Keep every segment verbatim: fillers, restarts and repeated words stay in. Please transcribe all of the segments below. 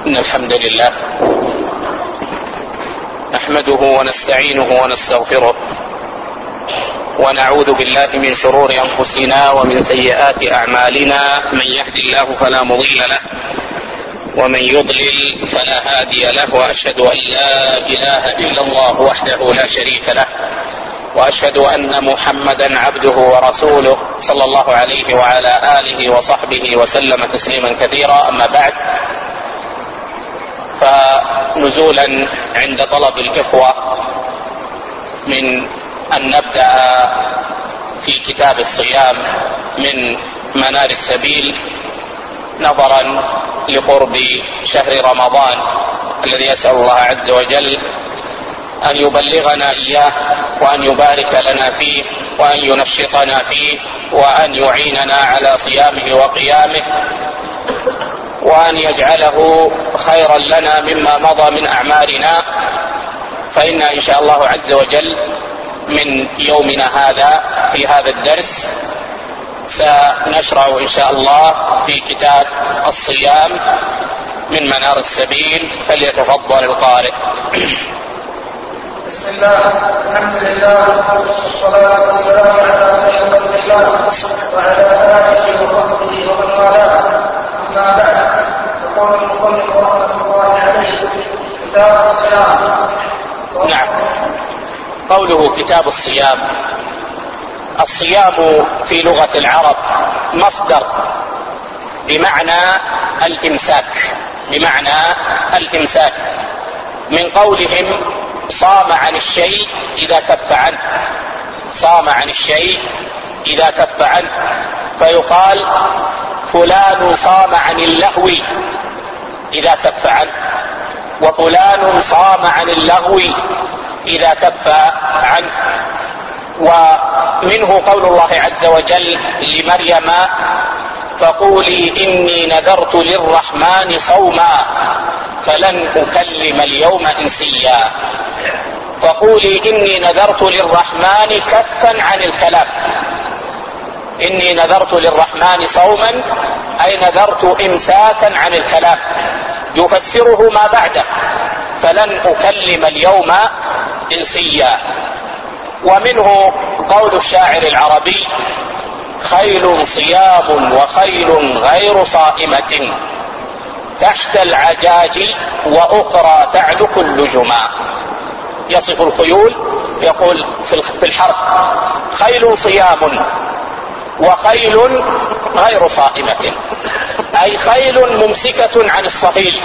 إن الحمد لله نحمده ونستعينه ونستغفره ونعوذ بالله من شرور أنفسنا ومن سيئات أعمالنا. من يهد الله فلا مضل له ومن يضلل فلا هادي له، وأشهد أن لا إله إلا الله وحده لا شريك له، وأشهد أن محمدا عبده ورسوله صلى الله عليه وعلى آله وصحبه وسلم تسليما كثيرا. أما بعد، فنزولا عند طلب الإخوة من أن نبدأ في كتاب الصيام من منار السبيل، نظرا لقرب شهر رمضان الذي أسأل الله عز وجل أن يبلغنا إياه، وأن يبارك لنا فيه، وأن ينشطنا فيه، وأن يعيننا على صيامه وقيامه، وأن يجعله خيرا لنا مما مضى من أعمالنا. فإن إن شاء الله عز وجل من يومنا هذا في هذا الدرس سنشرع إن شاء الله في كتاب الصيام من منار السبيل. فليتفضل القارئ. بسم الله، الحمد لله، والصلاة والسلام على خير خلق الله وعلى آله وصحبه ومن والاه. أما بعد، يقول المصنف رحمة الله عليه: كتاب الصيام. نعم، قوله كتاب الصيام، الصيام في لغة العرب مصدر بمعنى الإمساك، بمعنى الإمساك، من قولهم صام عن الشيء إذا كف عنه، صام عن الشيء إذا كف عنه، فيقال فلان صام عن اللهو إذا كف عنه، وفلان صام عن اللغو إذا كف عنه. ومنه قول الله عز وجل لمريم: فقولي إني نذرت للرحمن صوما فلن أكلم اليوم إنسيا. فقولي إني نذرت للرحمن كفا عن الكلام، إني نذرت للرحمن صوما أي نذرت إمساكا عن الكلام، يفسره ما بعده: فلن أكلم اليوم إنسيا. ومنه قول الشاعر العربي: خيل صيام وخيل غير صائمة تحت العجاج وأخرى تعلق اللجما. يصف الخيول، يقول في الحرب: خيل صيام وخيل غير صائمة، أي خيل ممسكة عن الصهيل،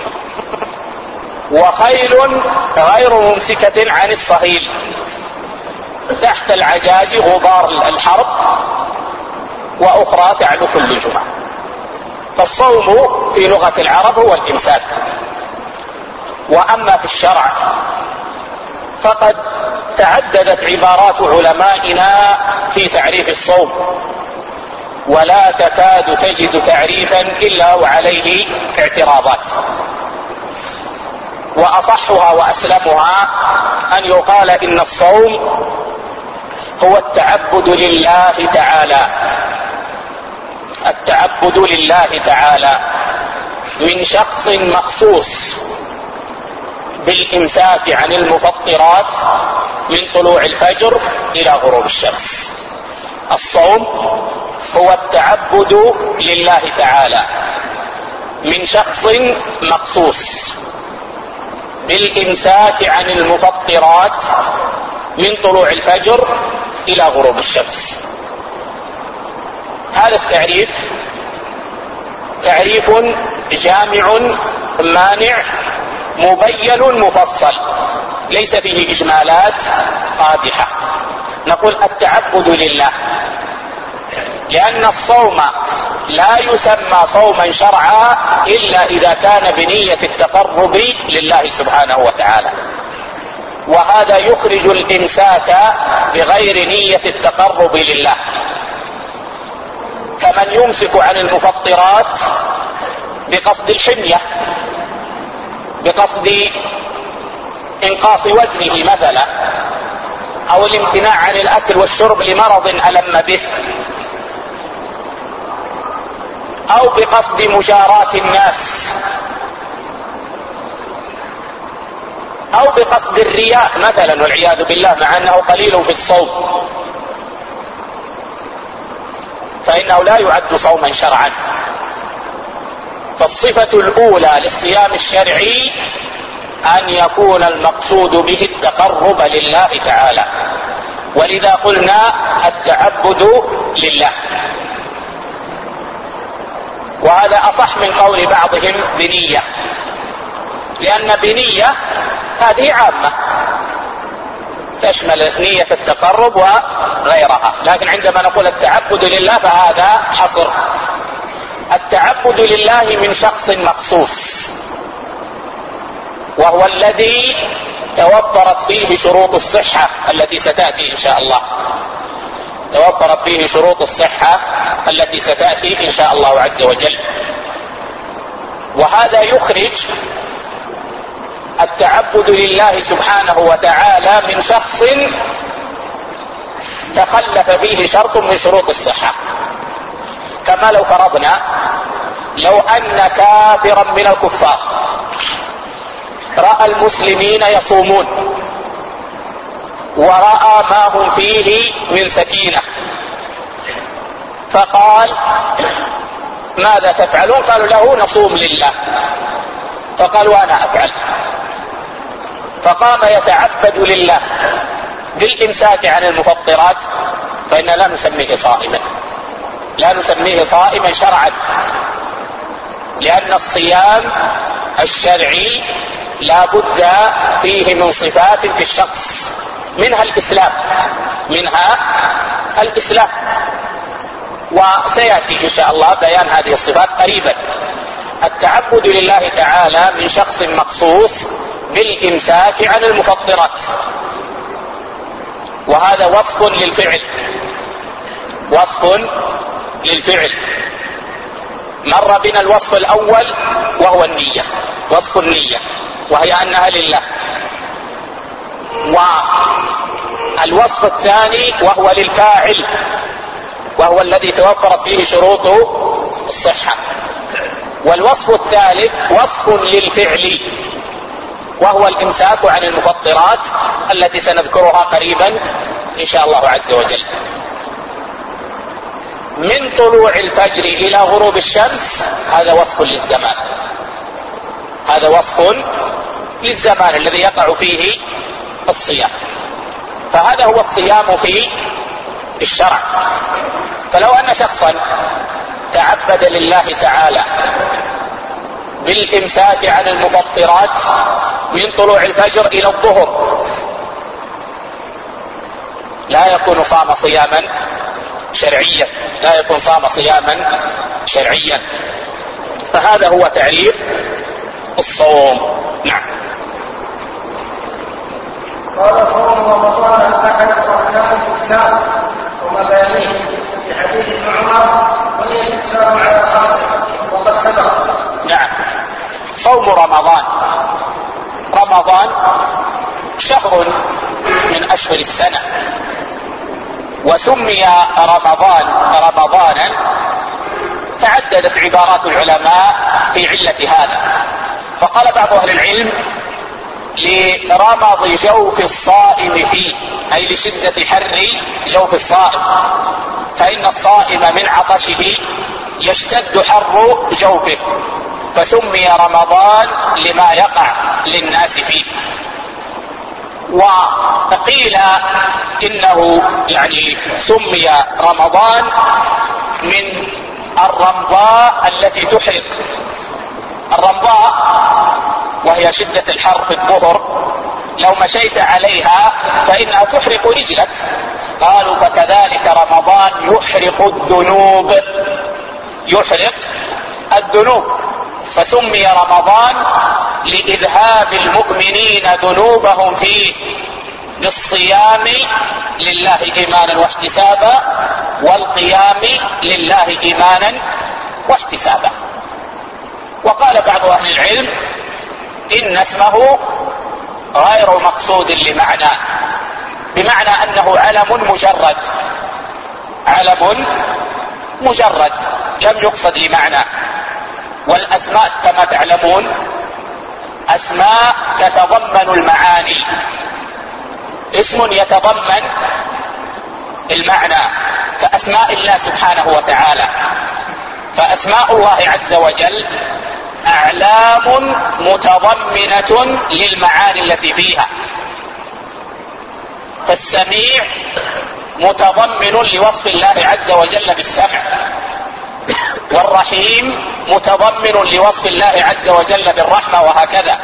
وخيل غير ممسكة عن الصهيل تحت العجاج غبار الحرب، وأخرى تعلق اللجمة. فالصوم في لغة العرب هو الإمساك. وأما في الشرع فقد تعددت عبارات علمائنا في تعريف الصوم، ولا تكاد تجد تعريفا إلا وعليه اعتراضات. وأصحها وأسلمها أن يقال إن الصوم هو التعبد لله تعالى، التعبد لله تعالى من شخص مخصوص بالإمساك عن المفطرات من طلوع الفجر إلى غروب الشمس. الصوم هو التعبد لله تعالى من شخص مخصوص بالإمساك عن المفطرات من طلوع الفجر إلى غروب الشمس. هذا التعريف تعريف جامع مانع مبين مفصل، ليس فيه إجمالات قادحة. نقول التعبد لله، لأن الصوم لا يسمى صوما شرعا إلا إذا كان بنية التقرب لله سبحانه وتعالى، وهذا يخرج الإمساك بغير نية التقرب لله، كمن يمسك عن المفطرات بقصد الحمية، بقصد إنقاص وزنه مثلا، أو الامتناع عن الأكل والشرب لمرض ألم به، أو بقصد مجاراة الناس أو بقصد الرياء مثلا والعياذ بالله، مع أنه قليل في الصوم، فإنه لا يعد صوما شرعا. فالصفة الأولى للصيام الشرعي أن يكون المقصود به التقرب لله تعالى، ولذا قلنا التعبد لله. وهذا أصح من قول بعضهم بنية، لأن بنية هذه عامة تشمل نية التقرب وغيرها، لكن عندما نقول التعبد لله فهذا حصر. التعبد لله من شخص مخصوص، وهو الذي توفرت فيه شروط الصحة التي ستأتي إن شاء الله، توفرت فيه شروط الصحة التي ستأتي إن شاء الله عز وجل. وهذا يخرج التعبد لله سبحانه وتعالى من شخص تخلف فيه شرط من شروط الصحة. كما لو فرضنا لو أن كافرا من الكفار رأى المسلمين يصومون ورأى ما هم فيه من سكينة، فقال ماذا تفعلون؟ قالوا له نصوم لله. فقال وأنا أفعل، فقام يتعبد لله بالإمساك عن المفطرات، فإن لا نسميه صائما، لا نسميه صائما شرعا، لأن الصيام الشرعي لا بد فيه من صفات في الشخص، منها الإسلام، منها الإسلام، وسيأتي إن شاء الله بيان هذه الصفات قريبا. التعبد لله تعالى من شخص مخصوص بالإمساك عن المفطرات، وهذا وصف للفعل، وصف للفعل. مر بنا الوصف الأول وهو النية، وصف النية، وهي أنها لله. والوصف الثاني وهو للفاعل، وهو الذي توفرت فيه شروط الصحة. والوصف الثالث وصف للفعل، وهو الإمساك عن المفطرات التي سنذكرها قريبا إن شاء الله عز وجل. من طلوع الفجر إلى غروب الشمس هذا وصف للزمان، هذا وصف للزمان الذي يقع فيه الصيام، فهذا هو الصيام في الشرع. فلو أن شخصا تعبد لله تعالى بالإمساك عن المفطرات من طلوع الفجر إلى الظهر، لا يكون صام صياما شرعيا، لا يكون صام صياما شرعيا. فهذا هو تعريف الصوم. نعم. قال صوم رمضان أحد أركان الإسلام ومبانيه في حديث ابن عمر بني الإسلام على خمس وقد سبق. نعم. صوم رمضان، رمضان شهر من أشهر السنة، وسمي رمضان رمضانا تعددت عبارات العلماء في علة هذا. فقال بعض أهل العلم لرمض جوف الصائم فيه، أي لشدة حر جوف الصائم، فإن الصائم من عطشه يشتد حر جوفه، فسمي رمضان لما يقع للناس فيه. وقيل إنه يعني سمي رمضان من الرمضاء التي تحرق. الرمضاء وهي شدة الحر في الظهر، لو مشيت عليها فإنها تحرق رجلك. قالوا فكذلك رمضان يحرق الذنوب، يحرق الذنوب، فسمي رمضان لإذهاب المؤمنين ذنوبهم فيه بالصيام لله إيمانا واحتسابا، والقيام لله إيمانا واحتسابا. وقال بعض أهل العلم إن اسمه غير مقصود لمعناه، بمعنى أنه علم مجرد، علم مجرد لم يقصد لمعنى. والأسماء كما تعلمون أسماء تتضمن المعاني، اسم يتضمن المعنى كأسماء الله سبحانه وتعالى. فأسماء الله عز وجل أعلام متضمنة للمعاني التي فيها. فالسميع متضمن لوصف الله عز وجل بالسمع، والرحيم متضمن لوصف الله عز وجل بالرحمة، وهكذا.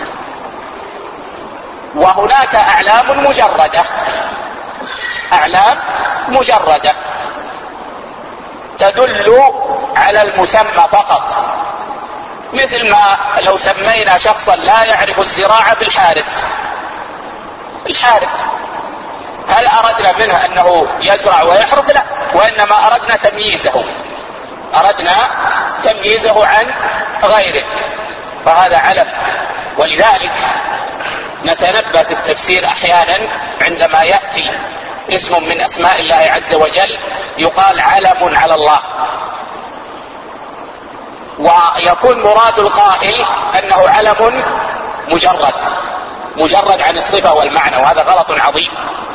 وهناك أعلام مجردة، أعلام مجردة تدل على المسمى فقط، مثل ما لو سمينا شخصا لا يعرف الزراعة بالحارث، الحارث، هل أردنا منه أنه يزرع ويحرث؟ لا، وإنما أردنا تمييزه، أردنا تمييزه عن غيره، فهذا علم. ولذلك نتنبه في التفسير أحيانا عندما يأتي اسم من أسماء الله عز وجل يقال علم على الله، ويكون مراد القائل أنه علم مجرد مجرد عن الصفة والمعنى، وهذا غلط عظيم.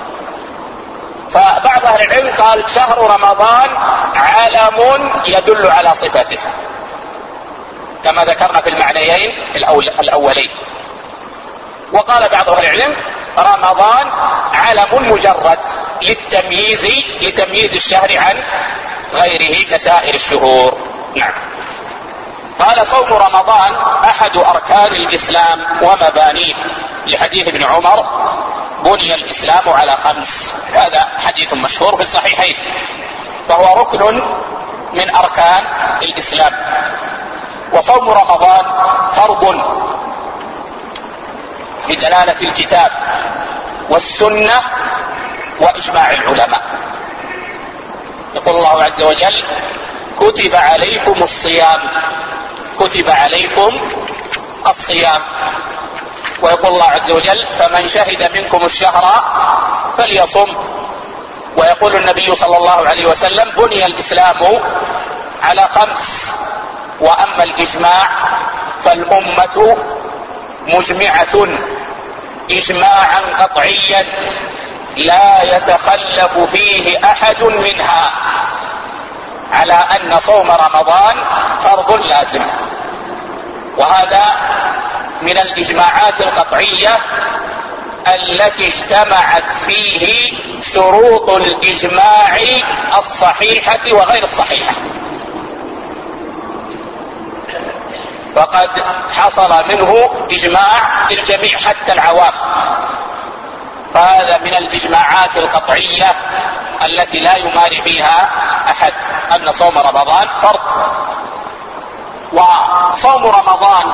فبعض أهل العلم قال شهر رمضان علم يدل على صفته، كما ذكرنا في المعنيين الأولين. وقال بعض أهل العلم رمضان علم مجرد للتمييز لتمييز الشهر عن غيره كسائر الشهور. نعم. قال صوم رمضان أحد أركان الإسلام ومبانيه، لحديث ابن عمر بني الإسلام على خمس، هذا حديث مشهور في الصحيحين، فهو ركن من أركان الإسلام. وصوم رمضان فرض بدلالة الكتاب والسنة وإجماع العلماء. يقول الله عز وجل كتب عليكم الصيام، كتب عليكم الصيام. ويقول الله عز وجل فمن شهد منكم الشهر فليصم. ويقول النبي صلى الله عليه وسلم بني الإسلام على خمس، وأما الإجماع فالأمة مجمعة إجماعا قطعيا لا يتخلف فيه أحد منها على أن صوم رمضان فرض لازم. وهذا من الإجماعات القطعية التي اجتمعت فيه شروط الإجماع الصحيحة وغير الصحيحة، فقد حصل منه إجماع للجميع حتى العوام. فهذا من الإجماعات القطعية التي لا يماري فيها أحد أن صوم رمضان فرض. وصوم رمضان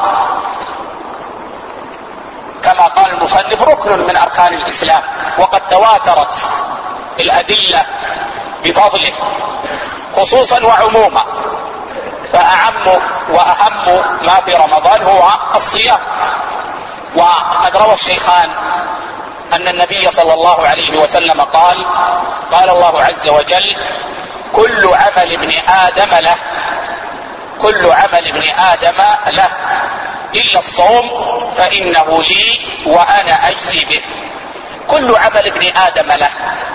كما قال المصنف ركن من أركان الإسلام، وقد تواترت الأدلة بفضله خصوصا وعموما، فأعم وأهم ما في رمضان هو الصيام. وقد روى الشيخان أن النبي صلى الله عليه وسلم قال قال الله عز وجل كل عمل ابن آدم له، كل عمل ابن آدم له إلا الصوم فإنه لي وأنا أجزي به. كل عمل ابن آدم له.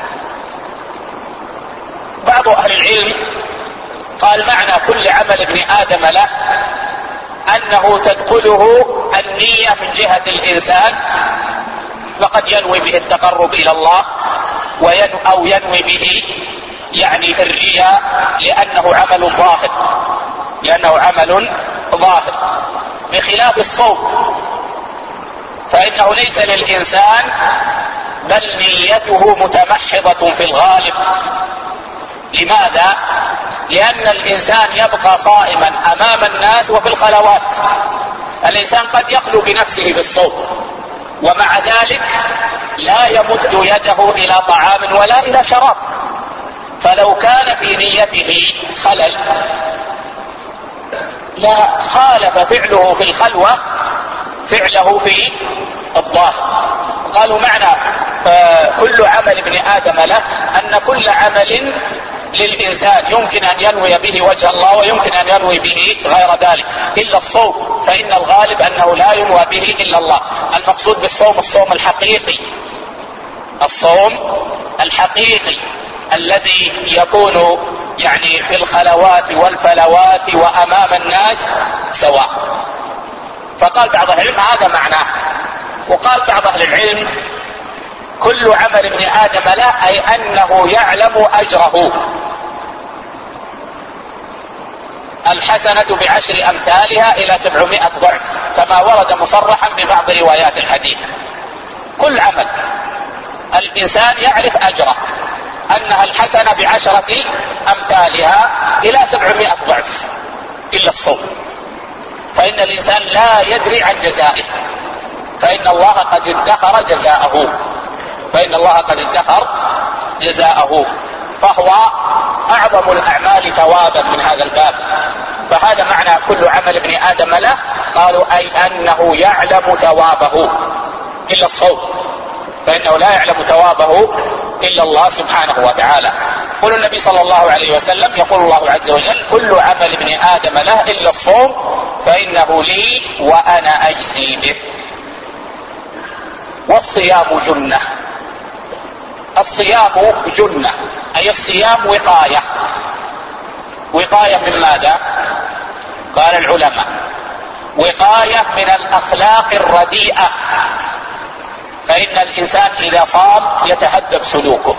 بعض أهل العلم قال معنى كل عمل ابن آدم له أنه تدخله النية من جهة الإنسان، فقد ينوي به التقرب إلى الله أو ينوي به يعني الرياء لأنه عمل ظاهر، لأنه عمل ظاهر، بخلاف الصوم فإنه ليس للإنسان بل نيته متمحضة في الغالب. لماذا؟ لأن الإنسان يبقى صائما أمام الناس وفي الخلوات. الإنسان قد يخلو بنفسه بالصوم ومع ذلك لا يمد يده إلى طعام ولا إلى شراب، فلو كان في نيته خلل لا خالف فعله في الخلوة فعله في الظاهر. قالوا معنى كل عمل ابن آدم له أن كل عمل للإنسان يمكن أن ينوي به وجه الله ويمكن أن ينوي به غير ذلك، إلا الصوم فإن الغالب أنه لا ينوى به إلا الله. المقصود بالصوم الصوم الحقيقي، الصوم الحقيقي الذي يكون يعني في الخلوات والفلوات وأمام الناس سواء. فقال بعض أهل العلم هذا معناه. وقال بعض أهل العلم كل عمل ابن آدم له، أي أنه يعلم أجره. الحسنة بعشر أمثالها إلى سبعمائة ضعف كما ورد مصرحا ببعض روايات الحديث. كل عمل الإنسان يعرف أجره، أنها الحسنة بعشرة أمثالها إلى سبعمائة ضعف إلا الصوم، فإن الإنسان لا يدري عن جزائه، فإن الله قد ادخر جزاءه فإن الله قد ادخر جزاءه فهو أعظم الأعمال ثوابا من هذا الباب. فهذا معنى كل عمل ابن آدم له. قالوا أي أنه يعلم ثوابه إلا الصوم، فإنه لا يعلم ثوابه إلا الله سبحانه وتعالى. يقول النبي صلى الله عليه وسلم، يقول الله عز وجل كل عمل ابن آدم له إلا الصوم فإنه لي وأنا أجزي به. والصيام جنة. الصيام جنة أي الصيام وقاية. وقاية من ماذا؟ قال العلماء وقاية من الأخلاق الرديئة، فإن الإنسان إذا صام يتهذب سلوكه،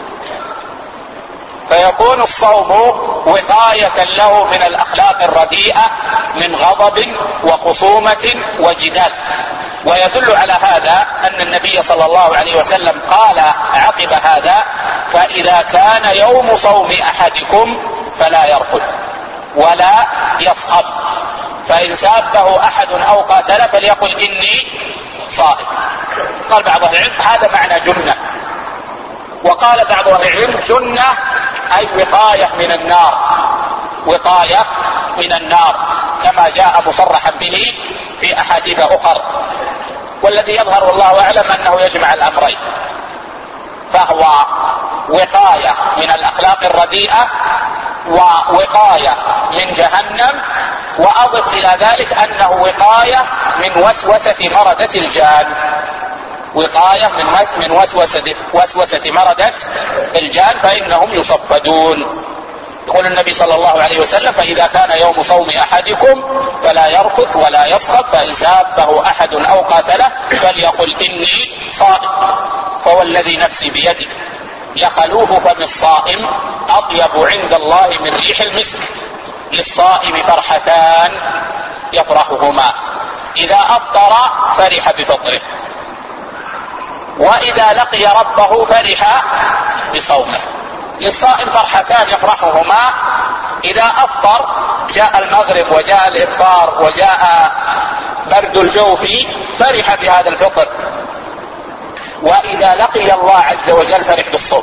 فيكون الصوم وقاية له من الأخلاق الرديئة من غضب وخصومة وجدال. ويدل على هذا أن النبي صلى الله عليه وسلم قال عقب هذا فإذا كان يوم صوم أحدكم فلا يرفث ولا يصخب، فإن سابه أحد أو قاتل فليقل إني صائم. قال بعض أهل العلم هذا معنى جنة. وقال بعض أهل العلم جنة أي وقاية من النار، وقاية من النار كما جاء مصرحا به في أحاديث أخر. والذي يظهر والله أعلم أنه يجمع الأمرين، فهو وقاية من الأخلاق الرديئة ووقاية من جهنم، وأضف إلى ذلك أنه وقاية من وسوسة مردة الجان، وقاية من من وسوسة وسوسة مردة الجان فإنهم يصفدون. يقول النبي صلى الله عليه وسلم فإذا كان يوم صوم أحدكم فلا يرفث ولا يصخب، فإن سابه أحد أو قاتله فليقل إني صائم. فوالذي نفسي بيده لخلوف فم الصائم أطيب عند الله من ريح المسك، للصائم فرحتان يفرحهما، إذا أفطر فرح بفطره، وإذا لقي ربه فرح بصومه. للصائم فرحتان يفرحهما، إذا أفطر جاء المغرب وجاء الإفطار وجاء برد الجوف فرح بهذا الفطر، وإذا لقي الله عز وجل فرح بالصوم.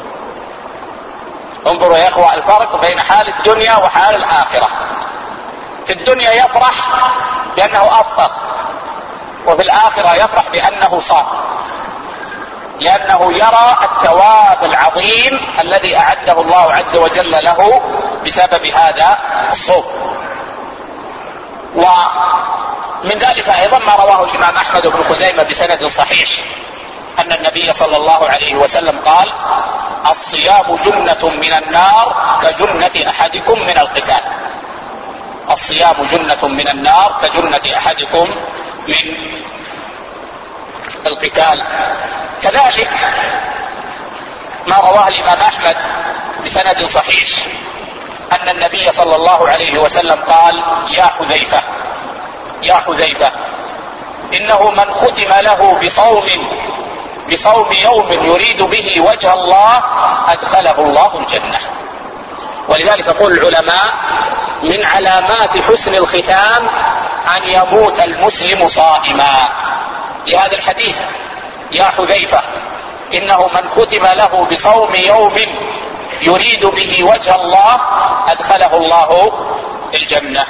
انظروا يا إخوة الفرق بين حال الدنيا وحال الآخرة. في الدنيا يفرح بأنه أفطر، وفي الآخرة يفرح بأنه صام، لأنه يرى الثواب العظيم الذي أعده الله عز وجل له بسبب هذا الصوم. ومن ذلك أيضا ما رواه الإمام أحمد بن خزيمة بسند صحيح أن النبي صلى الله عليه وسلم قال الصيام جنة من النار كجنة أحدكم من القتال. الصيام جنة من النار كجنة أحدكم من القتال. كذلك ما رواه الإمام أحمد بسند صحيح أن النبي صلى الله عليه وسلم قال يا حذيفة يا حذيفة إنه من ختم له بصوم بصوم يوم يريد به وجه الله أدخله الله الجنة. ولذلك يقول العلماء من علامات حسن الختام أن يموت المسلم صائما، لهذا الحديث يا حذيفة إنه من ختم له بصوم يوم يريد به وجه الله أدخله الله الجنة.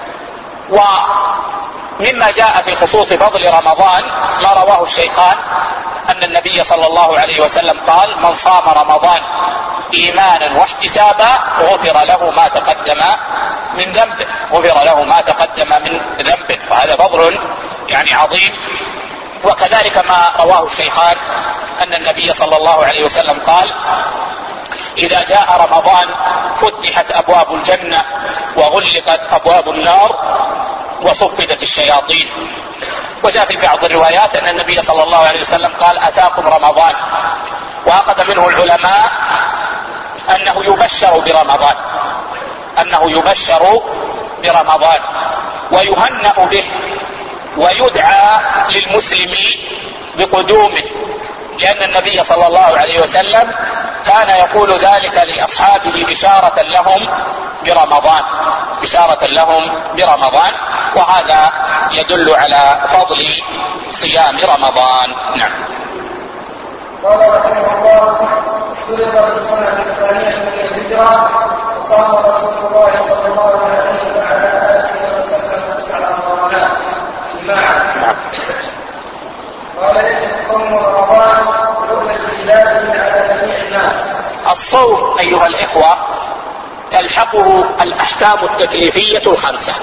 ومما جاء في خصوص فضل رمضان ما رواه الشيخان أن النبي صلى الله عليه وسلم قال من صام رمضان إيمانا واحتسابا غفر له ما تقدم من ذنبه غفر له ما تقدم من ذنبه وهذا فضل يعني عظيم. وكذلك ما رواه الشيخان أن النبي صلى الله عليه وسلم قال: إذا جاء رمضان فتحت أبواب الجنة وغلقت أبواب النار وصفدت الشياطين. وجاء في بعض الروايات أن النبي صلى الله عليه وسلم قال: أتاكم رمضان. وأخذ منه العلماء أنه يبشر برمضان أنه يبشر برمضان ويهنأ به ويدعى للمسلم بقدومه، لأن النبي صلى الله عليه وسلم كان يقول ذلك لأصحابه بشارة لهم برمضان بشارة لهم برمضان وهذا يدل على فضل صيام رمضان. نعم. قال رحمه الله: افترض في السنة الثانية من الهجرة وصام رسول الله صلى الله عليه وعلى آله وسلم تسع رمضانات إجماعا. قال: يجب صوم رمضان رؤية هلاله على جميع الناس. الصوم أيها الإخوة تلحقه الأحكام التكليفية الخمسة،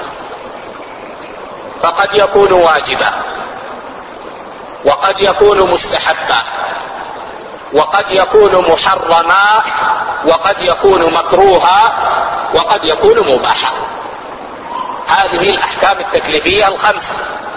فقد يكون واجبا وقد يكون مستحبا وقد يكون محرما وقد يكون مكروها وقد يكون مباحا. هذه الأحكام التكليفية الخمسة.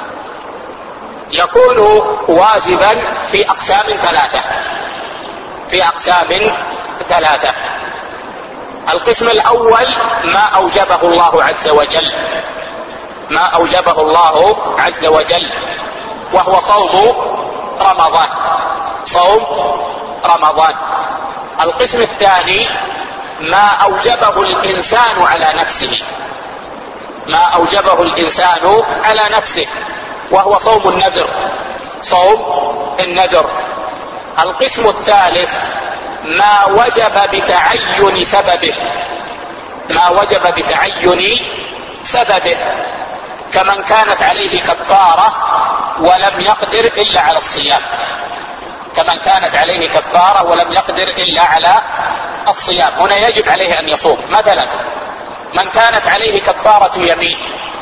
يكون واجبا في أقسام ثلاثة في أقسام ثلاثة القسم الأول ما أوجبه الله عز وجل ما أوجبه الله عز وجل وهو صوم رمضان صوم رمضان. القسم الثاني ما أوجبه الإنسان على نفسه ما أوجبه الإنسان على نفسه وهو صوم النذر صوم النذر. القسم الثالث ما وجب بتعين سببه ما وجب بتعين سببه كمن كانت عليه كفارة ولم يقدر إلا على الصيام كمن كانت عليه كفارة ولم يقدر إلا على الصيام. هنا يجب عليه أن يصوم. مثلا من كانت عليه كفارة يمين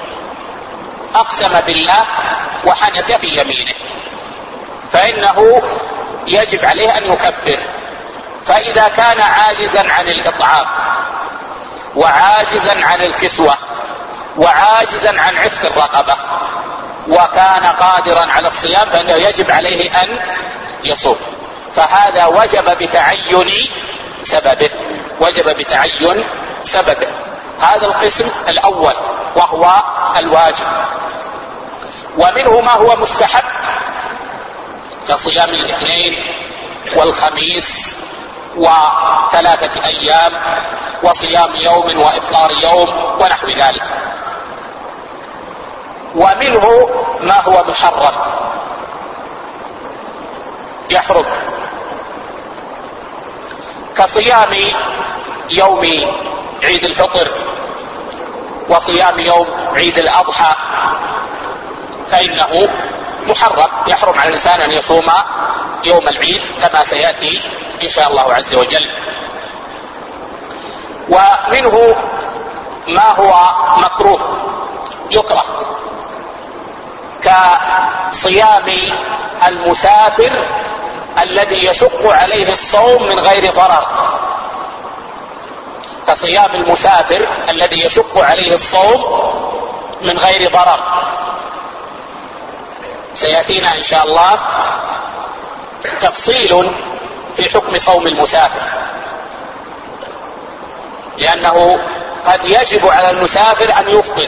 أقسم بالله وحنث في يمينه فإنه يجب عليه أن يكفر. فإذا كان عاجزا عن الإطعام وعاجزا عن الكسوة وعاجزا عن عتق الرقبة وكان قادرا على الصيام فإنه يجب عليه أن يصوم. فهذا وجب بتعين سببه وجب بتعين سببه. هذا القسم الأول وهو الواجب. ومنه ما هو مستحب كصيام الاثنين والخميس وثلاثة أيام وصيام يوم وإفطار يوم ونحو ذلك. ومنه ما هو محرم يحرم كصيام يوم عيد الفطر وصيام يوم عيد الأضحى فإنه محرم يحرم على الإنسان أن يصوم يوم العيد كما سيأتي إن شاء الله عز وجل. ومنه ما هو مكروه يكره كصيام المسافر الذي يشق عليه الصوم من غير ضرر كصيام المسافر الذي يشق عليه الصوم من غير ضرر. سيأتينا إن شاء الله تفصيل في حكم صوم المسافر لأنه قد يجب على المسافر أن يفطر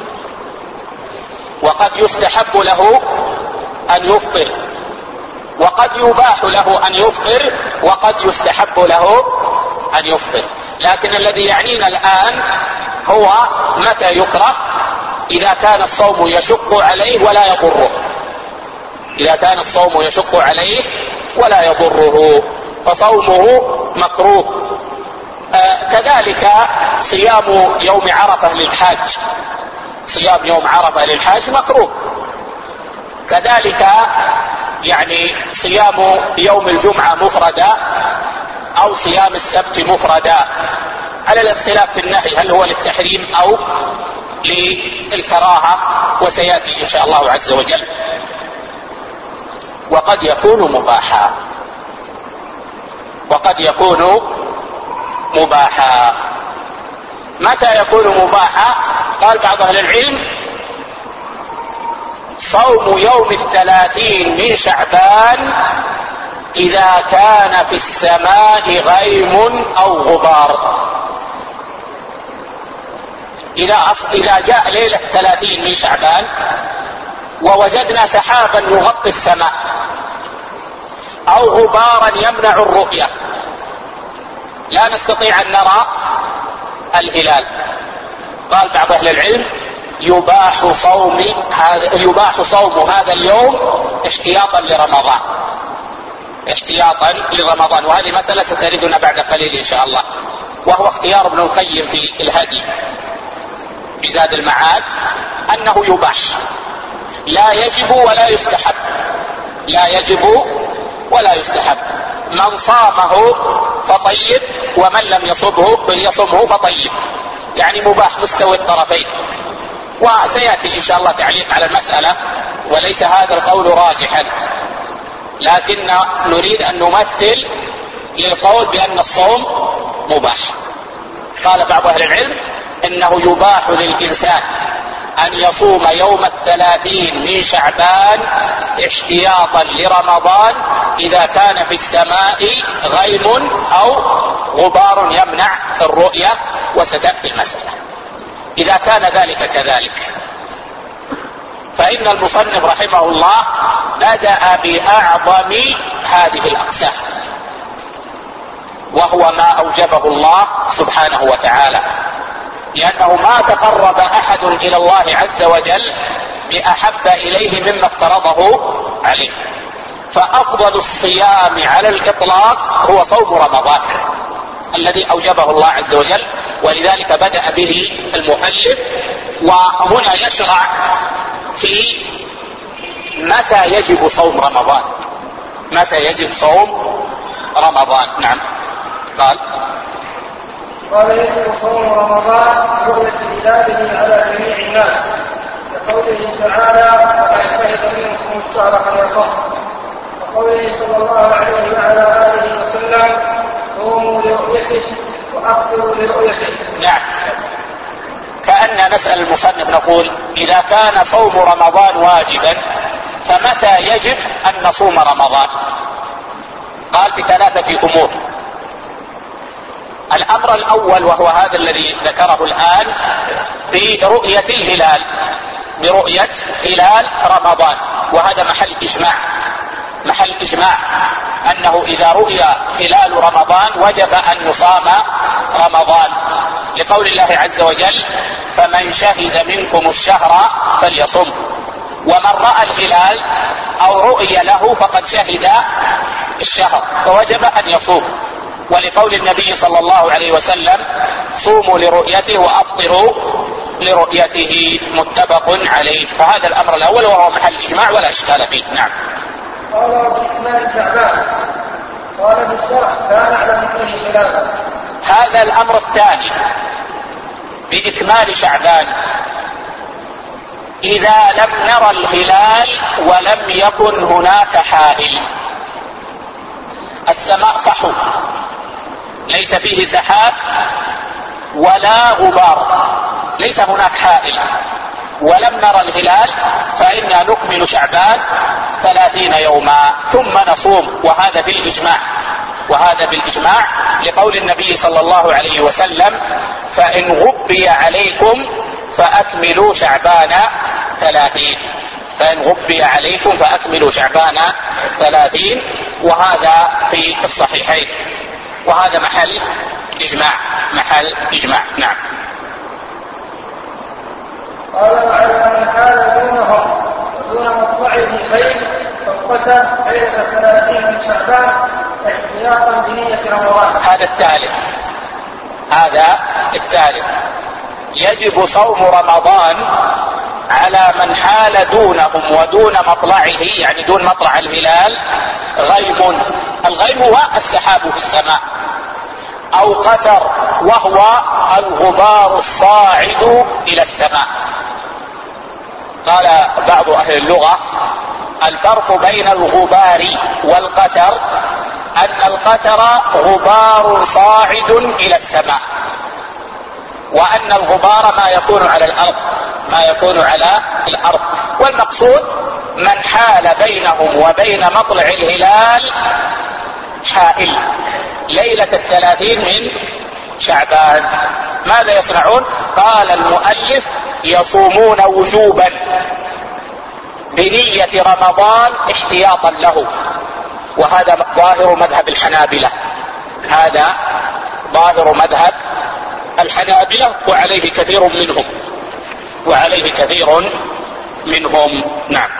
وقد يستحب له أن يفطر وقد يباح له أن يفطر وقد يستحب له أن يفطر. لكن الذي يعنينا الآن هو متى يكره إذا كان الصوم يشق عليه ولا يضره إذا كان الصوم يشق عليه ولا يضره فصومه مكروه. آه كذلك صيام يوم عرفة للحاج صيام يوم عرفة للحاج مكروه. كذلك يعني صيام يوم الجمعة مفردا أو صيام السبت مفردا، على الاختلاف في النهي هل هو للتحريم أو للكراهة، وسيأتي إن شاء الله عز وجل. وقد يكون مباحا، وقد يكون مباحا. متى يكون مباحا؟ قال بعض أهل العلم: صوم يوم الثلاثين من شعبان إذا كان في السماء غيم أو غبار. إذا إذا جاء ليلة الثلاثين من شعبان ووجدنا سحابا يغطي السماء أو غبارا يمنع الرؤية، لا نستطيع أن نرى الهلال، قال بعض أهل العلم: يباح صوم هذا يباح صوم هذا اليوم احتياطا لرمضان، احتياطا لرمضان. وهذه مسألة ستردنا بعد قليل إن شاء الله، وهو اختيار ابن القيم في الهدي بزاد المعاد، أنه يباح، لا يجب ولا يستحب، لا يجب ولا يستحب. من صامه فطيب، ومن لم يصمه يصمه فطيب، يعني مباح مستوي الطرفين. وسيأتي إن شاء الله تعليق على المسألة، وليس هذا القول راجحا، لكن نريد أن نمثل للقول بأن الصوم مباح. قال بعض أهل العلم: إنه يباح للإنسان أن يصوم يوم الثلاثين من شعبان احتياطا لرمضان إذا كان في السماء غيم أو غبار يمنع الرؤية، وستأتي المسألة. إذا كان ذلك كذلك، فإن المصنف رحمه الله بدأ بأعظم هذه الأقسام، وهو ما أوجبه الله سبحانه وتعالى، لأنه ما تقرب أحد إلى الله عز وجل بأحب إليه مما افترضه عليه. فأفضل الصيام على الإطلاق هو صوم رمضان الذي أوجبه الله عز وجل، ولذلك بدأ به المؤلف. وهنا يشرع في متى يجب صوم رمضان، متى يجب صوم رمضان. نعم. قال قال: يجب صوم رمضان رؤية هلاله على جميع الناس، لقوله تعالى: ومن شهد منكم الشهر فليصم، وقوله صلى الله عليه وعلى آله وسلم: صوموا لرؤيته وأفطروا لرؤيته. نعم. كأن نسأل المصنف نقول: إذا كان صوم رمضان واجبا فمتى يجب أن نصوم رمضان؟ قال: بثلاثة أمور. الأمر الأول وهو هذا الذي ذكره الآن، برؤية الهلال، برؤية هلال رمضان، وهذا محل إجماع، محل إجماع أنه إذا رؤي هلال رمضان وجب أن يصام رمضان، لقول الله عز وجل: فمن شهد منكم الشهر فليصم. ومن رأى الهلال أو رؤي له فقد شهد الشهر فوجب أن يصوم، ولقول النبي صلى الله عليه وسلم: صوموا لرؤيته وأفطروا لرؤيته، متفق عليه. فهذا الأمر الأول وهو محل إجماع ولا إشكال فيه. نعم. قال: بإكمال شعبان. قال في الشرح: لا نعلم فيه خلافا. هذا الأمر الثاني بإكمال شعبان، إذا لم نرى الهلال ولم يكن هناك حائل، السماء صحو ليس فيه سحاب ولا غبار، ليس هناك حائل، ولم نرى الهلال، فإنا نكمل شعبان ثلاثين يوما ثم نصوم، وهذا بالإجماع، وهذا بالإجماع لقول النبي صلى الله عليه وسلم: فإن غبي عليكم فأكملوا شعبان ثلاثين، فإن غبي عليكم فأكملوا شعبان ثلاثين، وهذا في الصحيحين، وهذا محل إجماع، محل إجماع. نعم. قال: وعلى من حال دونهم ودون مطلعه خير فاقتتل ليلة ثلاثين من شعبان احتياطا بنية رمضان. هذا الثالث، هذا الثالث. يجب صوم رمضان على من حال دونهم ودون مطلعه، يعني دون مطلع الهلال، غيم. الغيم هو السحاب في السماء، أو قتر وهو الغبار الصاعد إلى السماء. قال بعض أهل اللغة: الفرق بين الغبار والقتر أن القتر غبار صاعد إلى السماء، وأن الغبار ما يكون على الأرض ما يكون على الأرض والمقصود من حال بينهم وبين مطلع الهلال حائل ليلة الثلاثين من شعبان. ماذا يصنعون؟ قال المؤلف: يصومون وجوبا بنية رمضان احتياطا له. وهذا ظاهر مذهب الحنابلة، هذا ظاهر مذهب الحنابلة وعليه كثير منهم وعليه كثير منهم نعم.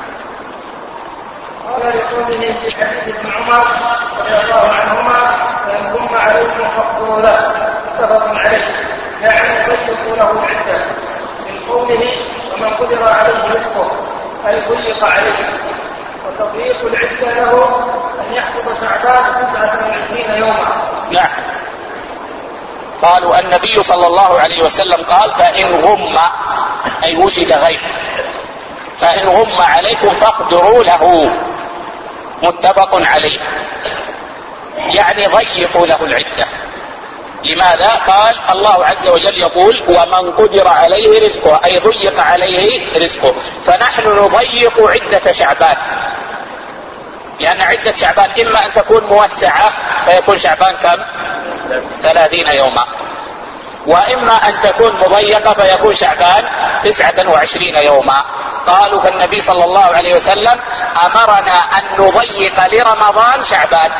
قال لقوله في حديث ابن عمر رضي الله عنهما: فإن غم عليكم فاقدروا له، متفق عليه، يعني ضيقوا له العدة. من قوله: ومن قدر عليه رزقه، أي ضيق عليه. وتضييق العدة له أن يحسب شعبان تسعة وعشرين يوما. نعم. قالوا النبي صلى الله عليه وسلم قال: فإن غم، أي وجد غيب، فإن غم عليكم فاقدروا له، متفق عليه، يعني ضيقوا له العدة. لماذا؟ قال الله عز وجل يقول: ومن قدر عليه رزقه، أي ضيق عليه رزقه. فنحن نضيق عدة شعبان، لأن عدة شعبان إما أن تكون موسعة فيكون شعبان كم؟ ثلاثين يوما، وإما أن تكون مضيقة فيكون شعبان تسعة وعشرين يوما. قالوا: فالنبي صلى الله عليه وسلم أمرنا أن نضيق لرمضان شعبان،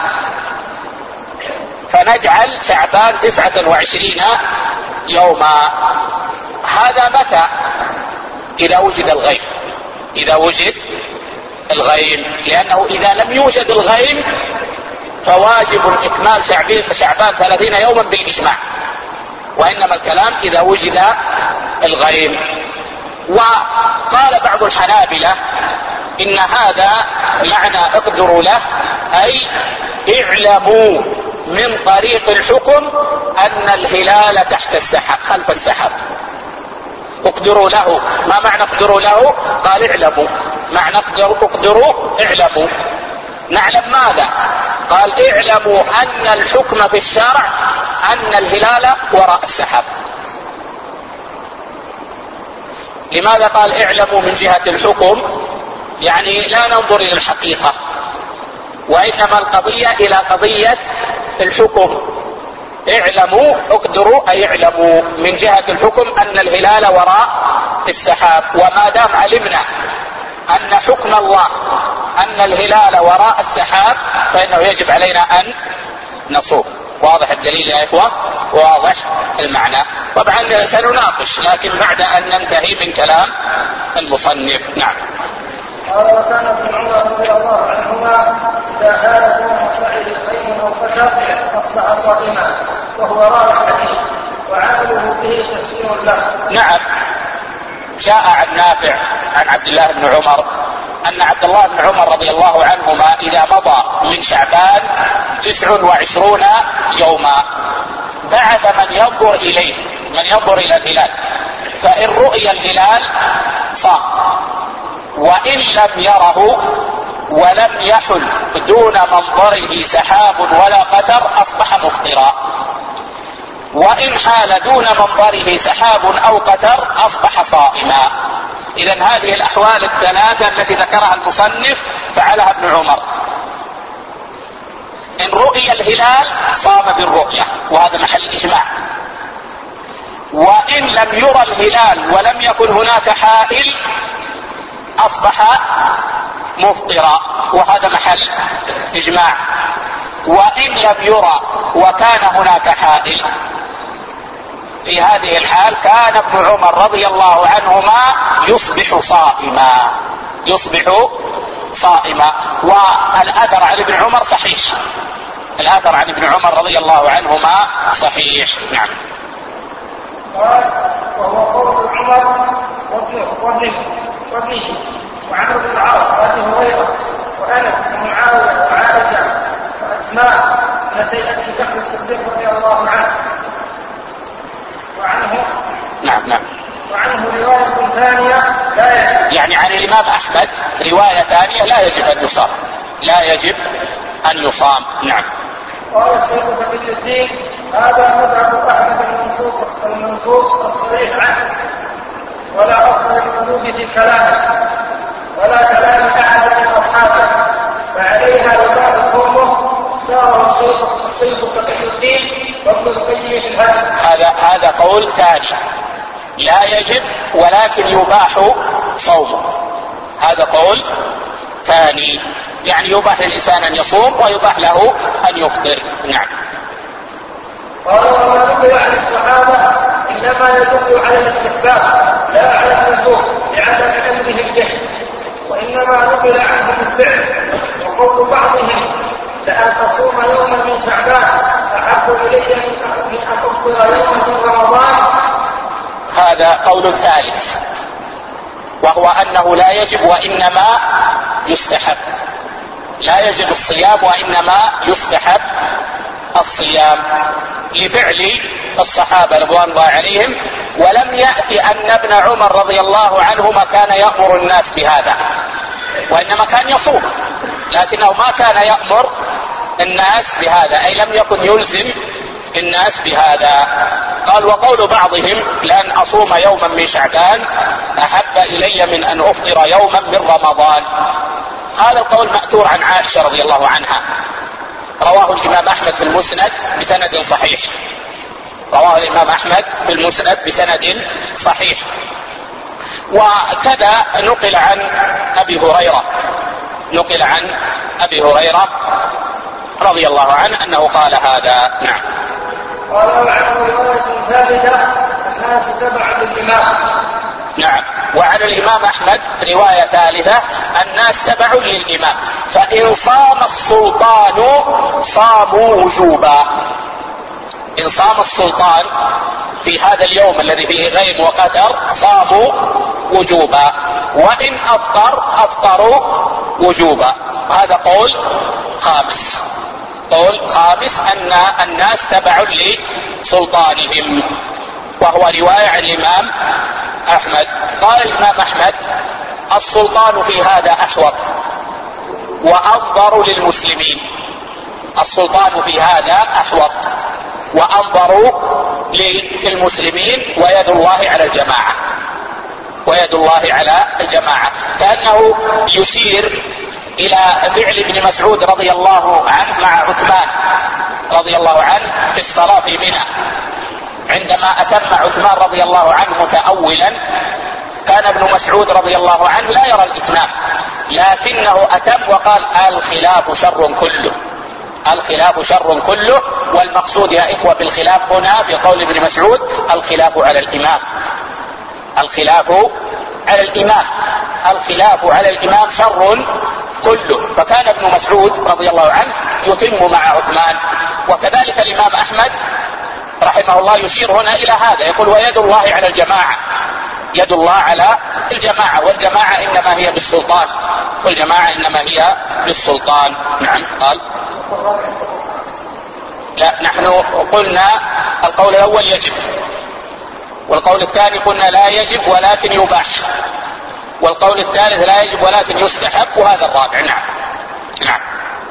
فنجعل شعبان تسعة وعشرين يوما. هذا متى؟ إذا وجد الغيم، إذا وجد الغيم، لأنه إذا لم يوجد الغيم فواجب إكمال شعبان ثلاثين يوما بالإجماع، وإنما الكلام إذا وجد الغيم. وقال بعض الحنابلة إن هذا معنى اقدروا له، أي اعلموا من طريق الحكم أن الهلال تحت السحاب، خلف السحاب. اقدروا له، ما معنى اقدروا له؟ قال اعلموا، معنى اقدروا اعلموا. نعلم ماذا؟ قال اعلموا أن الحكم في الشرع أن الهلال وراء السحاب. لماذا قال اعلموا من جهة الحكم؟ يعني لا ننظر إلى الحقيقة، وإنما القضية إلى قضية الحكم. اعلموا، اقدروا، أي اعلموا من جهة الحكم أن الهلال وراء السحاب. وما دام علمنا أن حكم الله أن الهلال وراء السحاب فإنه يجب علينا أن نصوم. واضح الدليل يا إخوة؟ واضح المعنى. طبعا سنناقش لكن بعد أن ننتهي من كلام المصنف. نعم. قال: وكان ابن عمر رضي الله عنهما إذا حال دون مطلعه الخيم أو فتى أصبح صائما، وهو راوي الحديث، وعمله به تفسير له. نعم. جاء عن نافع عن عبد الله بن عمر أن عبد الله بن عمر رضي الله عنهما إذا مضى من شعبان تسع وعشرون يوما بعث من ينظر إليه، من ينظر إلى الهلال، فإن رؤي الهلال صام، وإن لم يره ولم يحل دون منظره سحاب ولا قتر أصبح مفطرا، وإن حال دون منظره سحاب أو قتر أصبح صائما. إذن هذه الأحوال الثلاثة التي ذكرها المصنف فعلها ابن عمر. إن رؤي الهلال صام بالرؤية، وهذا محل إجماع. وإن لم يرى الهلال ولم يكن هناك حائل أصبح مفطرا، وهذا محل إجماع. وإن لم يرى وكان هناك حائل، في هذه الحال كان ابن عمر رضي الله عنهما يصبح صائما، يصبح صائما. والأثر عن ابن عمر صحيح، الأثر عن ابن عمر رضي الله عنهما صحيح. نعم. قال: وهو قول عمر وابنه وابنه وعمرو بن العاص وابي هريره وانس ومعاويه وعائشه واسماء ابنتي ابي بكر الصديق رضي الله عنه وعنه نعم نعم وعنه روايه ثانيه لا يجب، يعني عن الامام احمد روايه ثانيه لا يجب ان يصام، لا يجب ان يصام. نعم. قال الشيخ تقي الدين هذا مذهب احمد المنصوص المنصوص الصريح عنه، ولا اصل للقلوب في كلامه ولا كلام احد من اصحابه، فعليها وبعد قومه اختاره الشيخ الشيخ تقي الدين وابن القيم في الهدي. هذا هذا قول ثاني، لا يجب ولكن يباح صومه، هذا قول ثاني، يعني يباح للإنسان أن يصوم ويباح له أن يفطر. نعم. قال وما نقل عن الصحابة إنما يدل على الاستحباب لا على الوجوب لعدم أمرهم به، وإنما نقل عنهم الفعل، وقول بعضهم لأن تصوم يوما من شعبان أحب إلي من أن أفطر يوما من رمضان. هذا قول ثالث، وهو أنه لا يجب وإنما يستحب، لا يجب الصيام وإنما يستحب الصيام لفعل الصحابة رضوان الله عليهم، ولم يأتي أن ابن عمر رضي الله عنهما كان يأمر الناس بهذا، وإنما كان يصوم، لكنه ما كان يأمر الناس بهذا، أي لم يكن يلزم الناس بهذا. قال وقول بعضهم لأن أصوم يوما من شعبان أحب إلي من أن أفطر يوما من رمضان، هذا القول مأثور عن عائشة رضي الله عنها، رواه الإمام أحمد في المسند بسند صحيح، رواه الإمام أحمد في المسند بسند صحيح. وكذا نقل عن أبي هريرة، نقل عن أبي هريرة رضي الله عنه أنه قال هذا. نعم. قال وعن رواية ثالثة الناس تبع للإمام. نعم. وعن الإمام أحمد رواية ثالثة الناس تبع للإمام، فإن صام السلطان صاموا وجوبا، إن صام السلطان في هذا اليوم الذي فيه غيم وقدر صاموا وجوبا، وإن أفطر أفطروا وجوبا. هذا قول خامس، قول خامس أن الناس تبع لسلطانهم، وهو رواية عن الإمام أحمد. قال الإمام أحمد السلطان في هذا أحوط وأنظر للمسلمين، السلطان في هذا أحوط وأنظر للمسلمين، ويد الله على الجماعة، ويد الله على الجماعة، كأنه يشير إلى فعل ابن مسعود رضي الله عنه مع عثمان رضي الله عنه في الصلاة في منى، عندما أتم عثمان رضي الله عنه متأولا، كان ابن مسعود رضي الله عنه لا يرى الإتمام، لكنه أتم وقال الخلاف شر كله، الخلاف شر كله. والمقصود يا إخوة بالخلاف هنا في قول ابن مسعود الخلاف على الإمام، الخلاف على الإمام، الخلاف على الإمام شر كله. فكان ابن مسعود رضي الله عنه يتم مع عثمان. وكذلك الإمام أحمد رحمه الله يشير هنا إلى هذا، يقول ويد الله على الجماعة، يد الله على الجماعة، والجماعة إنما هي بالسلطان، والجماعة إنما هي بالسلطان. نعم. قال لا، نحن قلنا القول الأول يجب، والقول الثاني قلنا لا يجب ولكن يباح، والقول الثالث لا يجب ولكن يستحب، وهذا الرابع. نعم. نعم.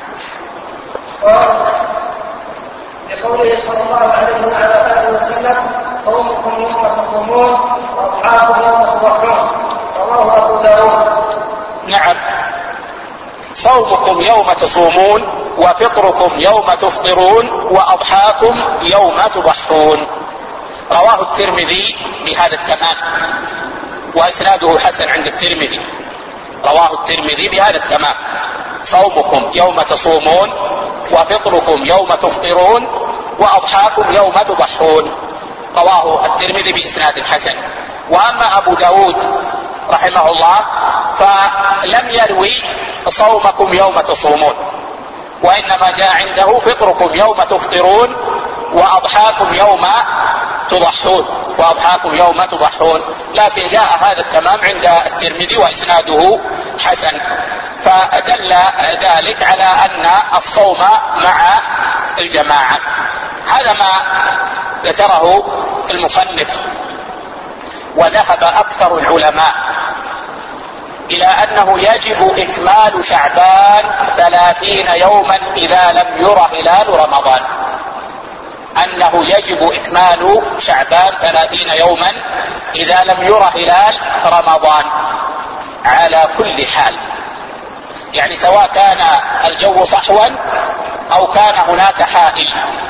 لقوله صلى الله عليه وعلى آله وسلم صومكم يوم تصومون وأضحاكم يوم تضحون، رواه أبو داود. نعم. صومكم يوم تصومون وفطركم يوم تفطرون وأضحاكم يوم تضحون، رواه الترمذي بهذا التمام، وإسناده حسن عند الترمذي، رواه الترمذي بهذا التمام، صومكم يوم تصومون وفطركم يوم تفطرون وأضحاكم يوم تضحون، رواه الترمذي بإسناد حسن. وأما أبو داود رحمه الله فلم يروي صومكم يوم تصومون، وإنما جاء عنده فطركم يوم تفطرون وأضحاكم يوم تضحون، وأضحاكم يوم تضحون، لكن جاء هذا التمام عند الترمذي وإسناده حسن، فدل ذلك على أن الصوم مع الجماعة. هذا ما ذكره المصنف. وذهب أكثر العلماء إلى أنه يجب إكمال شعبان ثلاثين يوما إذا لم ير هلال رمضان، أنه يجب إكمال شعبان ثلاثين يوما إذا لم ير هلال رمضان على كل حال، يعني سواء كان الجو صحوا أو كان هناك حائل.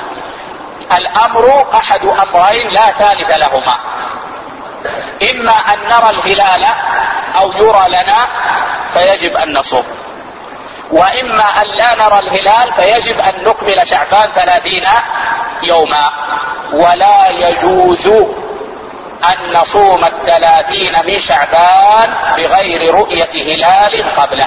الأمر أحد أمرين لا ثالث لهما، إما أن نرى الهلال أو يرى لنا فيجب أن نصوم، وإما أن لا نرى الهلال فيجب أن نكمل شعبان ثلاثين يوما. ولا يجوز أن نصوم الثلاثين من شعبان بغير رؤية هلال قبله،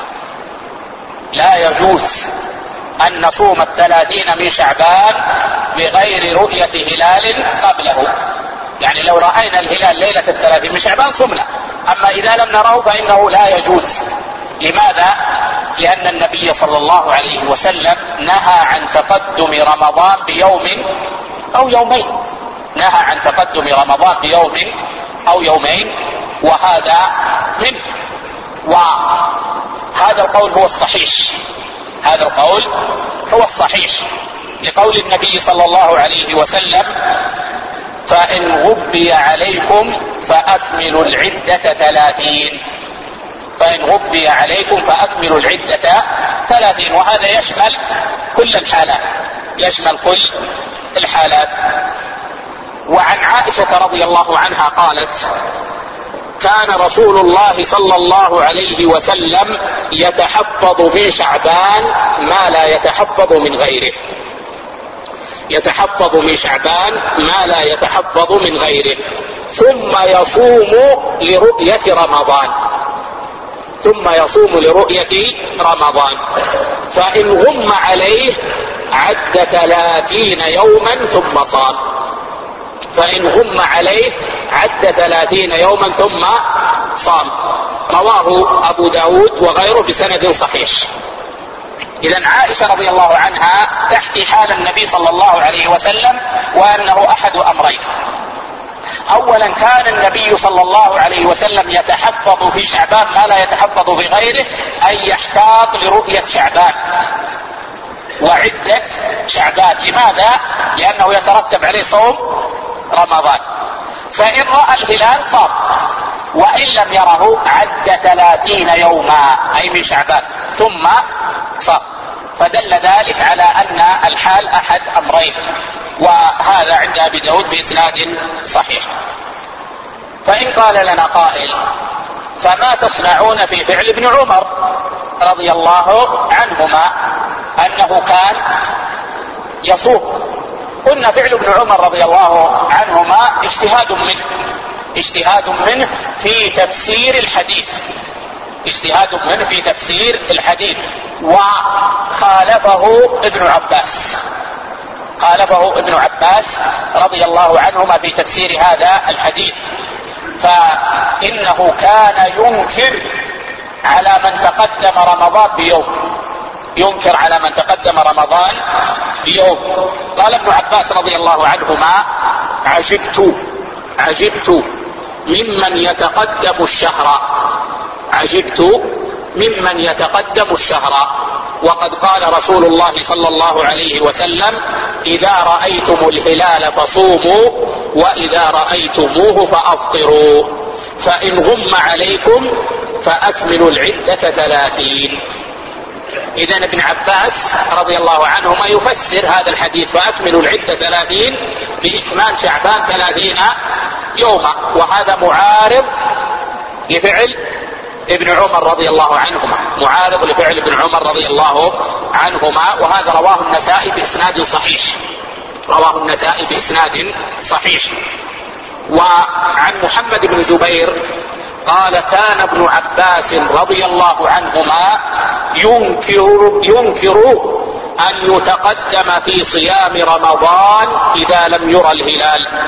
لا يجوز أن نصوم الثلاثين من شعبان بغير رؤية هلال قبله. يعني لو رأينا الهلال ليلة الثلاثين من شعبان صمنا، أما إذا لم نره فإنه لا يجوز. لماذا؟ لأن النبي صلى الله عليه وسلم نهى عن تقدم رمضان بيوم أو يومين، نهى عن تقدم رمضان بيوم أو يومين، وهذا منه. وهذا القول هو الصحيح، هذا القول هو الصحيح لقول النبي صلى الله عليه وسلم: فإن غبي عليكم فأكملوا العدة ثلاثين، فإن غبي عليكم فأكملوا العدة ثلاثين. وهذا يشمل كل الحالات، يشمل كل الحالات. وعن عائشة رضي الله عنها قالت: كان رسول الله صلى الله عليه وسلم يتحفظ من شعبان ما لا يتحفظ من غيره، يتحفظ من شعبان ما لا يتحفظ من غيره، ثم يصوم لرؤية رمضان، ثم يصوم لرؤية رمضان، فإن غم عليه عد ثلاثين يوما ثم صام، فإن غم عليه عد ثلاثين يوما ثم صام. رواه أبو داود وغيره بسند صحيح. إذن عائشة رضي الله عنها تحكي حال النبي صلى الله عليه وسلم، وأنه أحد أمرين: أولا كان النبي صلى الله عليه وسلم يتحفظ في شعبان ما لا يتحفظ في غيره، أي يحتاط لرؤية شعبان وعدة شعبان. لماذا؟ لأنه يترتب عليه صوم رمضان، فإن رأى الهلال صام، وإن لم يره عد ثلاثين يوما أي من شعبان ثم صام. فدل ذلك على أن الحال أحد أمرين، وهذا عند أبي داود بإسناد صحيح. فإن قال لنا قائل: فما تصنعون في فعل ابن عمر رضي الله عنهما أنه كان يصوم؟ قلنا فعل ابن عمر رضي الله عنهما اجتهاد منه، اجتهاد منه في تفسير الحديث، اجتهاد منه في تفسير الحديث، وخالفه ابن عباس، خالفه ابن عباس رضي الله عنهما في تفسير هذا الحديث، فإنه كان ينكر على من تقدم رمضان بيوم، ينكر على من تقدم رمضان بيوم. قال ابن عباس رضي الله عنهما: عجبت عجبت ممن يتقدم الشهر، عجبت ممن يتقدم الشهر، وقد قال رسول الله صلى الله عليه وسلم: إذا رأيتم الهلال فصوموا، وإذا رأيتموه فأفطروا، فإن غم عليكم فأكملوا العدة ثلاثين. إذن ابن عباس رضي الله عنهما يفسر هذا الحديث فأكملوا العدة ثلاثين بإكمال شعبان ثلاثين يوما، وهذا معارض لفعل ابن عمر رضي الله عنهما، معارض لفعل ابن عمر رضي الله عنهما. وهذا رواه النسائي بإسناد صحيح، رواه النسائي بإسناد صحيح. وعن محمد بن زبير قال: كان ابن عباس رضي الله عنهما ينكر, ينكر أن يتقدم في صيام رمضان إذا لم يرى الهلال،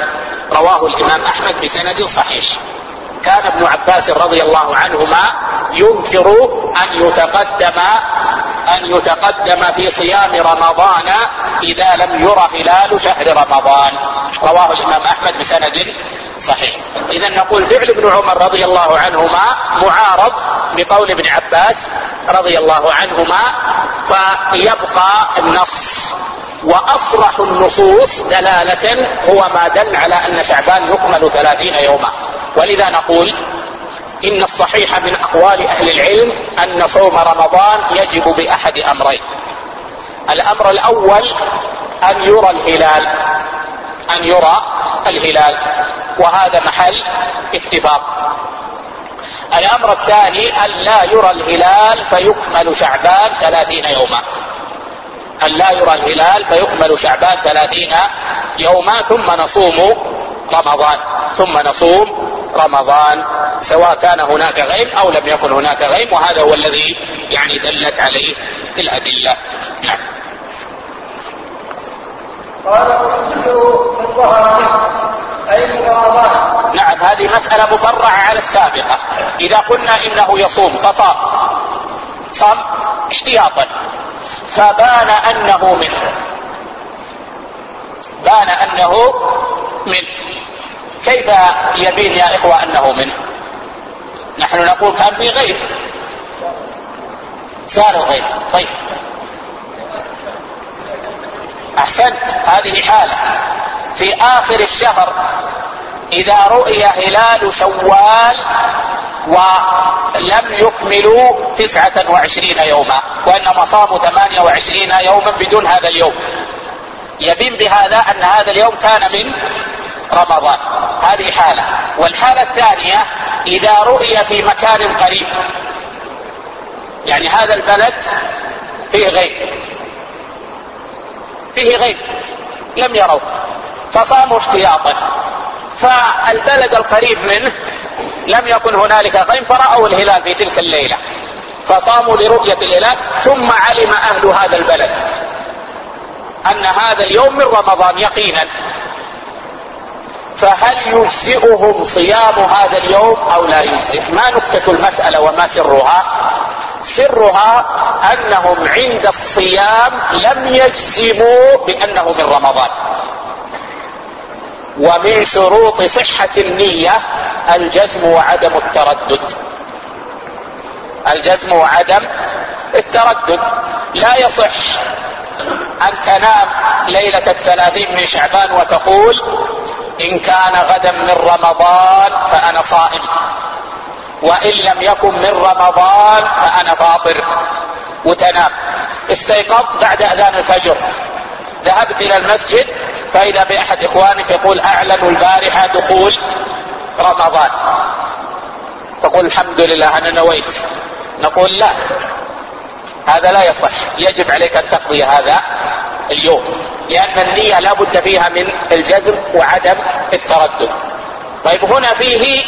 رواه الإمام أحمد بسند صحيح. كان ابن عباس رضي الله عنهما ينكر أن يتقدم أن يتقدم في صيام رمضان إذا لم ير هلال شهر رمضان، رواه الإمام أحمد بسند صحيح. إذا نقول فعل ابن عمر رضي الله عنهما معارض بقول ابن عباس رضي الله عنهما، فيبقى النص. وأصرح النصوص دلالة هو ما دل على أن شعبان يكمل ثلاثين يوما. ولذا نقول إن الصحيح من أقوال أهل العلم أن صوم رمضان يجب بأحد أمرين. الأمر الأول أن يرى الهلال أن يرى الهلال وهذا محل اتفاق. الأمر الثاني أن لا يرى الهلال فيكمل شعبان ثلاثين يوما أن لا يرى الهلال فيكمل شعبان ثلاثين يوما ثم نصوم رمضان ثم نصوم رمضان سواء كان هناك غيم أو لم يكن هناك غيم، وهذا هو الذي يعني دلت عليه الأدلة. نعم. قال ويجزئه من ظهر أي من رمضان. نعم، هذه مسألة مفرعة على السابقة. إذا قلنا إنه يصوم فصام صام احتياطا فبان أنه منه بان أنه منه كيف يبين يا إخوة أنه منه؟ نحن نقول كان في غيب صار الغيب. طيب أحسنت، هذه حالة. في آخر الشهر إذا رؤي هلال شوال ولم يكملوا تسعة وعشرين يوما وإنما صاموا ثمانية وعشرين يوما بدون هذا اليوم، يبين بهذا أن هذا اليوم كان من رمضان. هذه حالة. والحالة الثانية إذا رؤي في مكان قريب، يعني هذا البلد فيه غيب فيه غيب لم يروا فصاموا احتياطا، فالبلد القريب منه لم يكن هنالك غيم فرأوا الهلال في تلك الليلة فصاموا لرؤية الهلال، ثم علم أهل هذا البلد أن هذا اليوم من رمضان يقينا، فهل يجزئهم صيام هذا اليوم أو لا يجزئ؟ ما نكتة المسألة وما سرها؟ سرها أنهم عند الصيام لم يجزموا بأنه من رمضان. ومن شروط صحة النية الجزم وعدم التردد الجزم وعدم التردد. لا يصح أن تنام ليلة الثلاثين من شعبان وتقول إن كان غدا من رمضان فأنا صائم، وإن لم يكن من رمضان فأنا فاطر، وتنام. استيقظت بعد أذان الفجر، ذهبت إلى المسجد فإذا بأحد إخوانك يقول أعلنوا البارحة دخول رمضان، تقول الحمد لله أنا نويت. نقول لا، هذا لا يصح، يجب عليك أن تقضي هذا اليوم، لأن النية لا بد فيها من الجزم وعدم التردد. طيب هنا فيه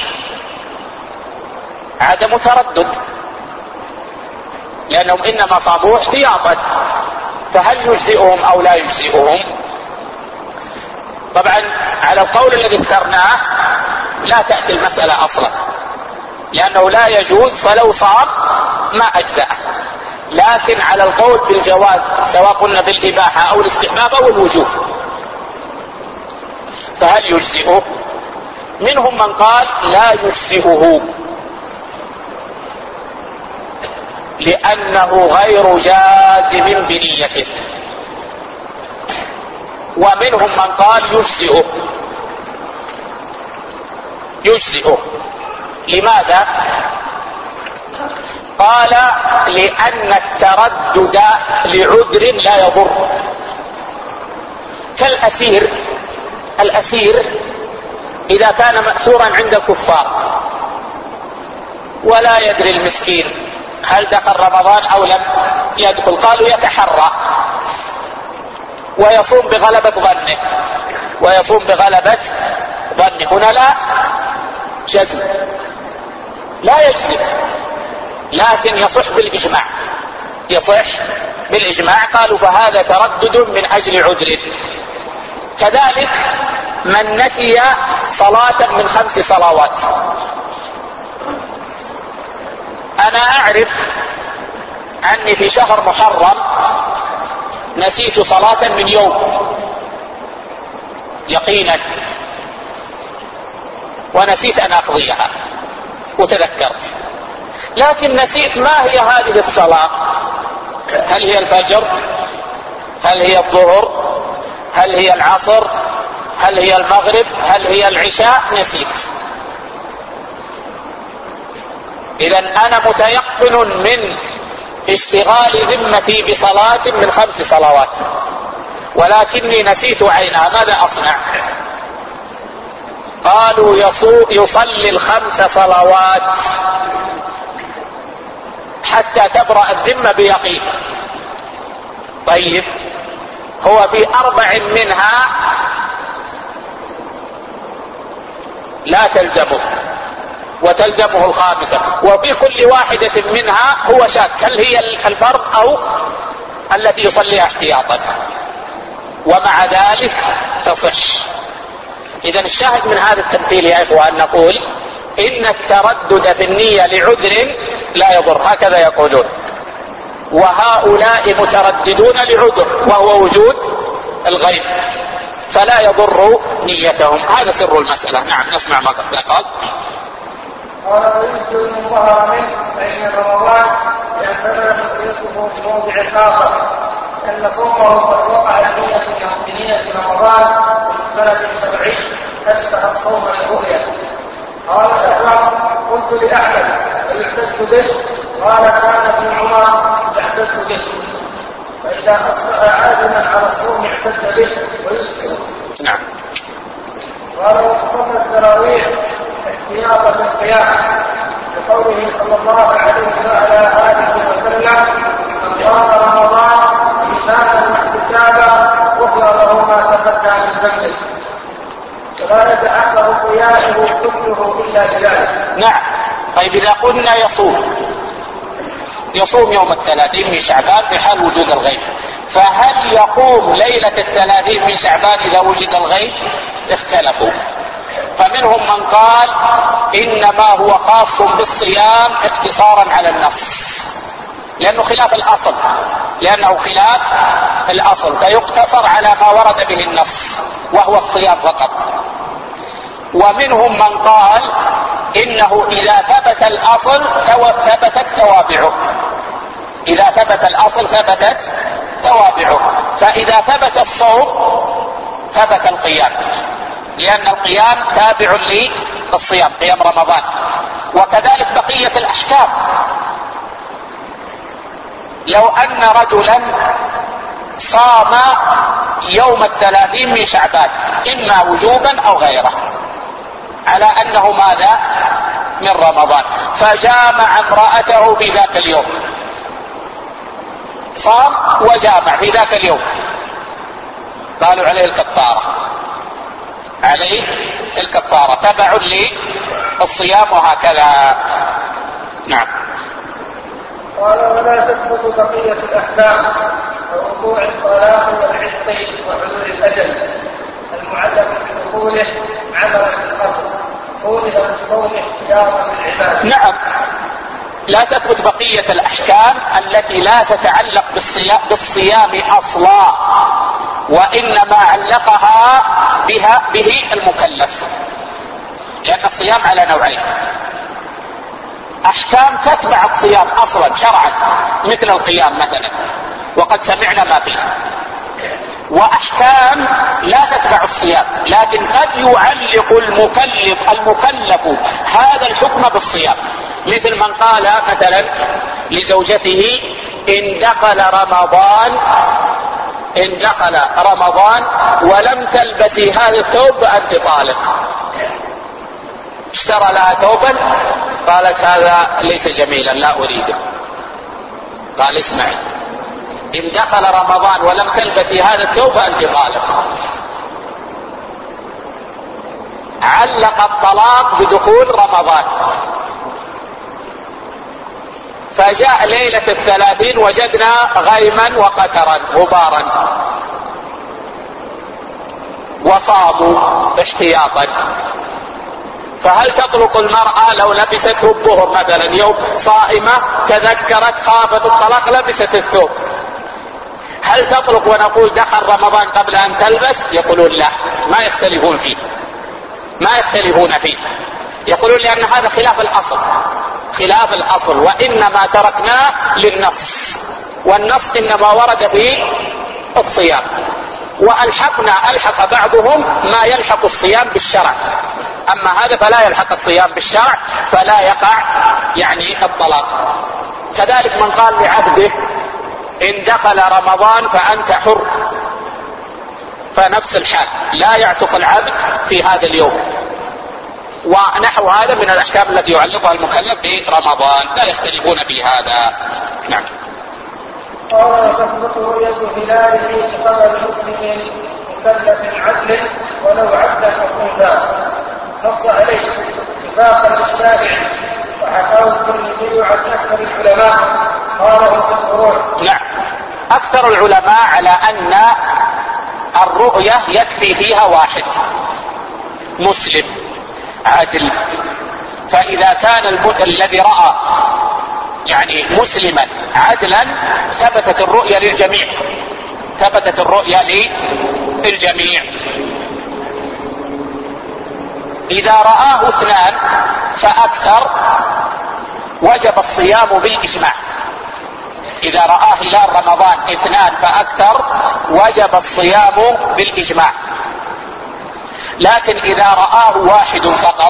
عدم تردد لأنهم إنما صاموا احتياطا، فهل يجزئهم أو لا يجزئهم؟ طبعا على القول الذي اخترناه لا تأتي المسألة أصلا، لأنه لا يجوز، فلو صام ما أجزأه. لكن على القول بالجواز سواء قلنا بالإباحة أو الاستحباب أو الوجوب، فهل يجزئه؟ منهم من قال لا يجزئه لأنه غير جازم بنيته، ومنهم من قال يجزئه يجزئه لماذا؟ قال لأن التردد لعذر لا يضر، كالأسير. الأسير إذا كان مأسورا عند الكفار ولا يدري المسكين هل دخل رمضان أو لم يدخل، قالوا يتحرى ويصوم بغلبة ظنه ويصوم بغلبة ظنه هنا لا جزم، لا يجزم، لكن يصح بالإجماع يصح بالإجماع. قالوا فهذا تردد من أجل عذر. كذلك من نسي صلاة من خمس صلوات. أنا أعرف أني في شهر محرم نسيت صلاة من يوم يقينا، ونسيت أن أقضيها وتذكرت، لكن نسيت ما هي هذه الصلاة، هل هي الفجر، هل هي الظهر، هل هي العصر، هل هي المغرب، هل هي العشاء، نسيت. إذن أنا متيقن من اشتغال ذمتي بصلاة من خمس صلوات، ولكني نسيت عينها، ماذا أصنع؟ قالوا يصلي الخمس صلوات حتى تبرأ الذمة بيقين. طيب هو في أربع منها لا تلزمه وتلزمه الخامسة، وفي كل واحدة منها هو شاك، هل هي الفرض أو التي يصليها احتياطا، ومع ذلك تصح. إذن الشاهد من هذا التمثيل يا إخوان نقول إن التردد في النية لعذر لا يضر، هكذا يقولون، وهؤلاء مترددون لعذر وهو وجود الغيب، فلا يضر نيتهم. هذا سر المسألة. نعم، نسمع ما قال. قال ويمكن من ظهر منه فإن رمضان يعتبر تقريبه في موضع آخر، أن صومه قد وقع النية في نية رمضان في سنة سبعين أشبه الصوم للرؤيا. قال الأحوال قلت لأحمد فيعتد به، قال كان ابن عمر يعتد به، فإذا أصبح عازما على الصوم اعتد به ويكسر. نعم. قال وقصد التراويح احتياطا للقيام بقوله صلى الله عليه وعلى آله وسلم من قام رمضان إيمانا واحتسابا غفر له ما تقدم من ذنبه، ولا يتعقب قيامه كله إلا بذلك. نعم. طيب إذا قلنا يصوم يصوم يوم الثلاثين من شعبان في حال وجود الغيب، فهل يقوم ليلة الثلاثين من شعبان إذا وجد الغيب؟ اختلفوا، فمنهم من قال إنما هو خاص بالصيام اقتصارا على النص، لأنه خلاف الأصل، لأنه خلاف الأصل فيقتصر على ما ورد به النص وهو الصيام فقط. ومنهم من قال إنه إذا ثبت الأصل ثبتت توابعه، إذا ثبت الأصل ثبتت توابعه، فإذا ثبت الصوم ثبت القيام، لأن القيام تابع للصيام، قيام رمضان. وكذلك بقية الأحكام، لو أن رجلا صام يوم الثلاثين من شعبان إما وجوبا أو غيره على أنه ماذا من رمضان، فجامع امرأته في ذاك اليوم، صام وجامع في ذاك اليوم، قالوا عليه الكفارة، عليه الكفارة تبع للصيام وهكذا. نعم. قال ولا تثبت بقية الأحكام كوقوع الطلاق والعتق وحلول الأجل المعلق بدخوله عملا بالقصد قوله بالصوم احتياطا للعباد. نعم، لا تثبت بقية الأحكام التي لا تتعلق بالصيام أصلا، وإنما علقها بها به المكلف، لأن الصيام على نوعين: أحكام تتبع الصيام أصلا شرعا مثل القيام مثلا وقد سمعنا ما فيه، وأحكام لا تتبع الصيام لكن قد يعلق المكلف المكلف هذا الحكم بالصيام، مثل من قال مثلا لزوجته إن دخل رمضان إن دخل رمضان ولم تلبسي هذا الثوب فأنت طالق، اشترى لها ثوبا قالت هذا ليس جميلا لا أريده، قال اسمعي إن دخل رمضان ولم تلبسي هذا الثوب فأنت طالق. علق الطلاق بدخول رمضان، فجاء ليلة الثلاثين وجدنا غيما وقترا غبارا، وصاموا احتياطا، فهل تطلق المرأة لو لبست الظهر مثلا يوم صائمة تذكرت خافت الطلاق لبست الثوب، هل تطلق ونقول دخل رمضان قبل أن تلبس؟ يقولون لا، ما يختلفون فيه، ما يختلفون فيه، يقولون لأن هذا خلاف الأصل، خلاف الأصل، وإنما تركناه للنص، والنص إنما ورد في الصيام، وألحقنا ألحق بعضهم ما يلحق الصيام بالشرع، أما هذا فلا يلحق الصيام بالشرع فلا يقع يعني الطلاق. كذلك من قال لعبده إن دخل رمضان فأنت حر، فنفس الحال لا يعتق العبد في هذا اليوم، ونحو هذا من الأحكام التي يعلقها المكلف برمضان، لا يختلفون في هذا. نعم. قال تثبت رؤية هلاله في قبل مسلم مكلف عدل ولو عبدا أو أنثى، نص عليه اتفاقا للشارع، وحكاه الترمذي عن أكثر العلماء قاله في الفروع. نعم، أكثر العلماء على أن الرؤية يكفي فيها واحد مسلم عادل، فإذا كان المد الذي رأى يعني مسلما عدلا ثبتت الرؤية للجميع، ثبتت الرؤية للجميع. إذا رآه اثنان فأكثر وجب الصيام بالإجماع، إذا رآه هلال رمضان اثنان فأكثر وجب الصيام بالإجماع. لكن إذا رآه واحد فقط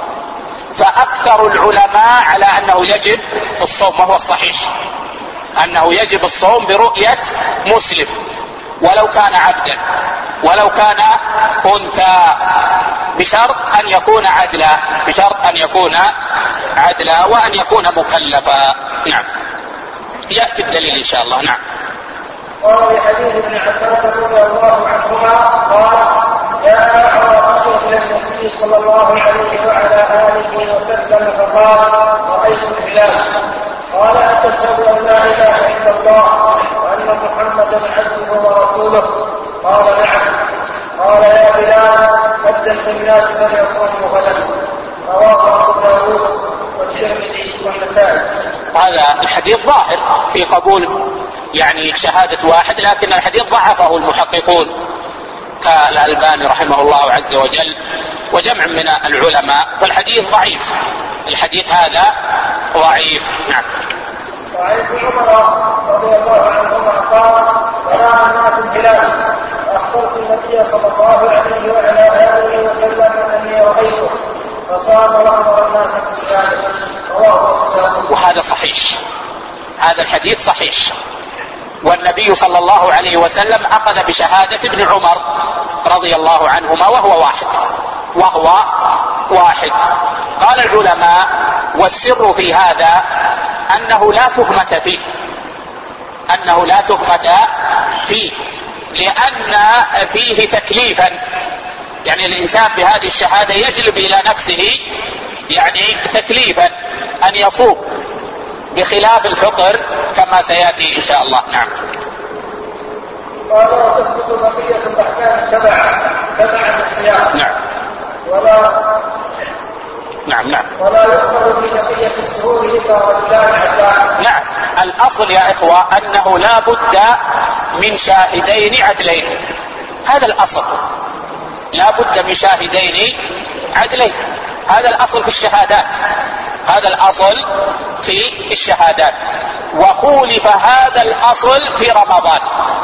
فأكثر العلماء على أنه يجب الصوم، وهو الصحيح أنه يجب الصوم برؤية مسلم ولو كان عبدا ولو كان أنثى، بشرط أن يكون عدلا، بشرط أن يكون عدلا وأن يكون مكلفا. نعم، يأتي الدليل إن شاء الله. نعم. قال حديث ابن عباس رضي الله عنهما قال جاء أعرابي إلى النبي صلى الله عليه وعلى آله وسلم فقال رأيت الهلال، قال أتشهد أن لا إله إلا الله وأن محمدا عبده ورسوله؟ قال نعم. قال يا بلال أذن في الناس فليصوموا غدا، رواه أبو داود والترمذي والنسائي. هذا الحديث ظاهر في قبول يعني شهادة واحد، لكن الحديث ضعفه المحققون كالألباني رحمه الله عز وجل وجمع من العلماء، فالحديث ضعيف، الحديث هذا ضعيف. نعم. وعن ابن عمر رضي الله عنهما قال ورأى الناس الهلال فأخبرت النبي صلى الله عليه وعلى آله وسلم أني رأيته فصام وأمر الناس بالصيام، رواه أبو داود. وهذا صحيح، هذا الحديث صحيح، والنبي صلى الله عليه وسلم أخذ بشهادة ابن عمر رضي الله عنهما وهو واحد وهو واحد. قال العلماء والسر في هذا أنه لا تهمة فيه، أنه لا تهمة فيه لأن فيه تكليفا، يعني الإنسان بهذه الشهادة يجلب إلى نفسه يعني تكليفا أن يصوم بخلاف الفطر كما سيأتي إن شاء الله. نعم. قال وتثبت بقية الأحكام تبعا تبعا الصيام. نعم. ولا نعم نعم ولا يقبل في بقية الشهور إلا رجلان عدلان. نعم. الأصل يا إخوة أنه لا بد من شاهدين عدلين، هذا الأصل، لا بد من شاهدين عدلين، هذا الأصل في الشهادات، هذا الأصل في الشهادات. وخولف هذا الأصل في رمضان،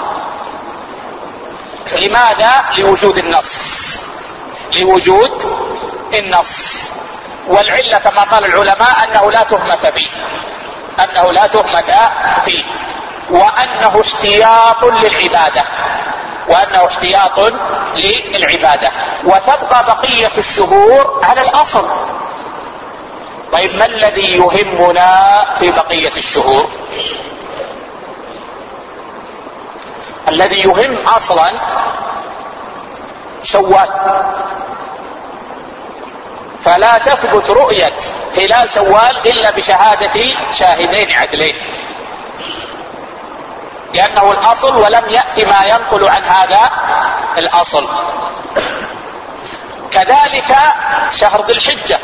لماذا؟ لوجود النص، لوجود النص. والعلة كما قال العلماء أنه لا تهمة فيه، أنه لا تهمة فيه، وأنه احتياط للعبادة، وأنه احتياط للعبادة، وتبقى بقية الشهور على الأصل. طيب ما الذي يهمنا في بقية الشهور؟ الذي يهم أصلا شوال، فلا تثبت رؤية هلال شوال إلا بشهادة شاهدين عدلين، لأنه الأصل ولم يأتي ما ينقل عن هذا الأصل. كذلك شهر ذي الحجة،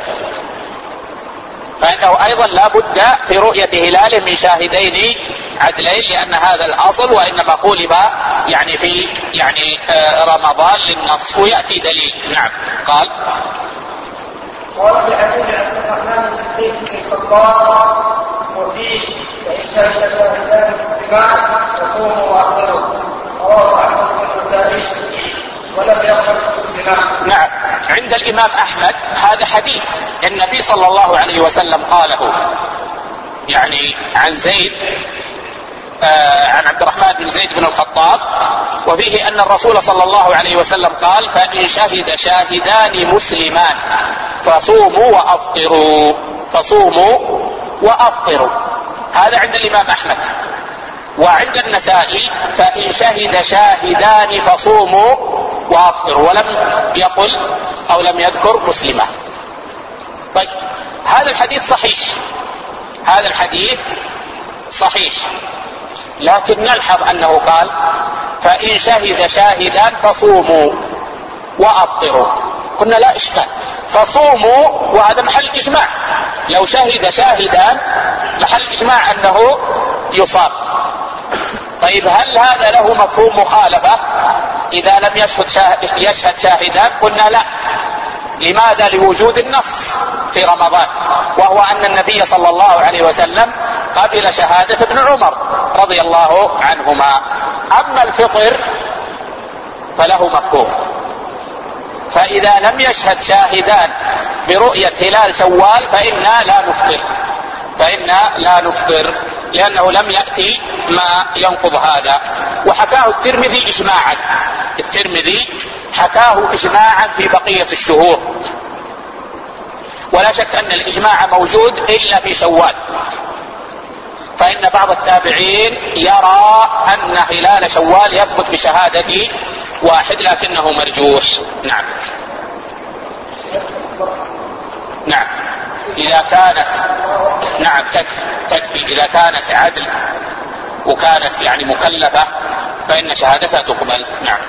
فإنه أيضا لا بد في رؤية هلال من شاهدين عدلين، لأن هذا الأصل، وإنما خولف يعني في يعني رمضان للنص، ويأتي دليل. نعم. قال قال في حديث عبد الرحمن بن الخطاب وفيه فإن شهد شاهدان مسلمان فصوموا وأفطروا، رواه أحمد بن النسائي ولم يقبل مسلمان. نعم. عند الإمام أحمد هذا حديث النبي صلى الله عليه وسلم قاله يعني عن زيد آه عن عبد الرحمن بن زيد بن الخطاب، وفيه أن الرسول صلى الله عليه وسلم قال فإن شهد شاهدان مسلمان فصوموا وأفطروا، فصوموا وأفطروا. هذا عند الإمام أحمد. وعند النسائي فإن شهد شاهدان فصوموا وأفطروا، ولم يقل أو لم يذكر مسلما. طيب هذا الحديث صحيح، هذا الحديث صحيح، لكن نلحظ أنه قال فإن شهد شاهدان فصوموا وأفطروا. قلنا لا إشكال، فصوموا وهذا محل إجماع، لو شهد شاهدان محل إجماع أنه يصام. طيب هل هذا له مفهوم مخالفة إذا لم يشهد شاهد يشهد شاهدان؟ قلنا لا. لماذا؟ لوجود النص في رمضان، وهو أن النبي صلى الله عليه وسلم قبل شهادة ابن عمر رضي الله عنهما. أما الفطر فله مفهوم، فإذا لم يشهد شاهدان برؤية هلال شوال فإنا لا نفطر، فإنا لا نفطر لأنه لم يأتي ما ينقض هذا. وحكاه الترمذي إجماعا، الترمذي حكاه إجماعا في بقية الشهور، ولا شك أن الإجماع موجود إلا في شوال، فإن بعض التابعين يرى أن هلال شوال يثبت بشهادة واحد لكنه مرجوح. نعم. نعم إذا كانت نعم تكفي تكفي إذا كانت عدل وكانت يعني مكلفة فإن شهادتها تقبل. نعم.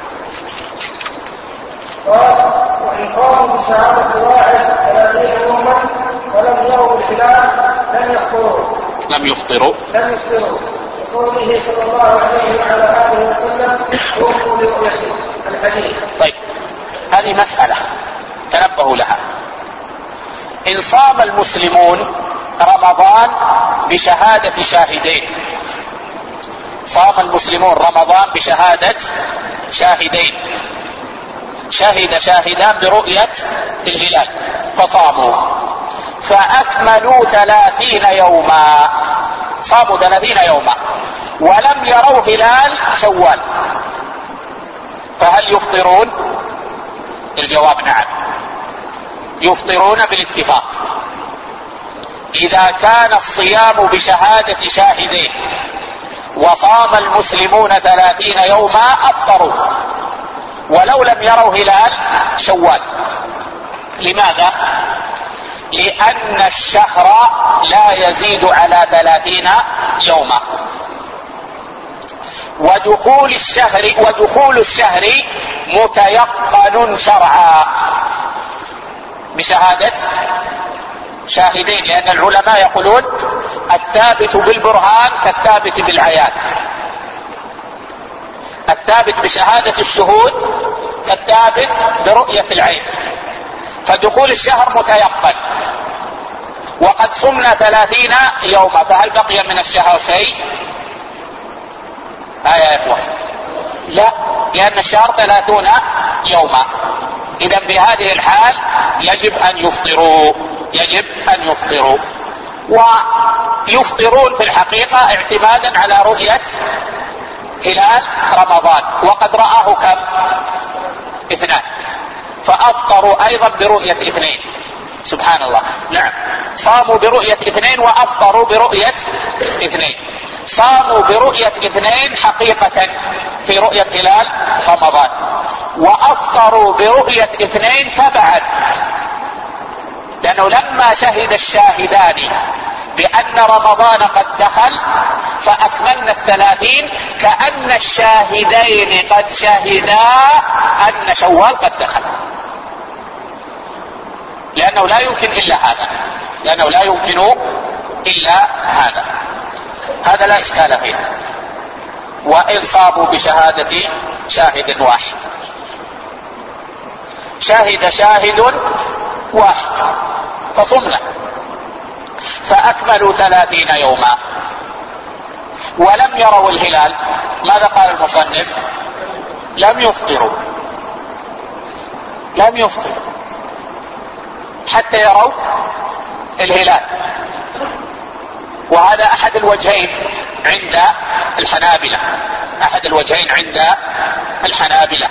وإن قاموا بشهادة واحد ثلاثين يوما ولم يروا الهلال لم يفطروا لم يفطروا لم يفطروا لقوله صلى الله عليه وعلى آله وسلم قوموا لرؤيته الحديث. طيب هذه مسألة تنبهوا لها. إن صام المسلمون رمضان بشهادة شاهدين، صام المسلمون رمضان بشهادة شاهدين، شهد شاهدان برؤية الهلال فصاموا، فأكملوا ثلاثين يوما، صاموا ثلاثين يوما ولم يروا هلال شوال، فهل يفطرون؟ الجواب نعم، يفطرون بالاتفاق. إذا كان الصيام بشهادة شاهدين وصام المسلمون ثلاثين يوما أفطروا ولو لم يروا هلال شوال. لماذا؟ لأن الشهر لا يزيد على ثلاثين يوما، ودخول الشهر ودخول الشهر متيقن شرعا بشهادة شاهدين، لأن العلماء يقولون الثابت بالبرهان كالثابت بالعيان، الثابت بشهادة الشهود كالثابت برؤية العين، فدخول الشهر متيقن. وقد صمنا ثلاثين يوما، فهل بقي من الشهر شيء؟ آه يا إخوة لا، لأن الشهر ثلاثون يوما. إذا في هذه الحال يجب أن يفطروا، يجب أن يفطروا، ويفطرون في الحقيقة اعتمادا على رؤية هلال رمضان، وقد رآه كم؟ اثنان، فأفطروا أيضا برؤية اثنين. سبحان الله. نعم، صاموا برؤية اثنين وأفطروا برؤية اثنين، صاموا برؤية اثنين حقيقة في رؤية هلال رمضان، وأفطروا برؤية اثنين تبعا، لأنه لما شهد الشاهدان بأن رمضان قد دخل فأكملنا الثلاثين كأن الشاهدين قد شهدا أن شوال قد دخل. لأنه لا يمكن إلا هذا لأنه لا يمكن إلا هذا هذا لا إشكال فيه. وإن صابوا بشهادة شاهد واحد، شهد شاهد واحد فصمنا فأكملوا ثلاثين يوما ولم يروا الهلال، ماذا قال المصنف؟ لم يفطروا لم يفطروا حتى يروا الهلال. وهذا أحد الوجهين عند الحنابلة أحد الوجهين عند الحنابلة.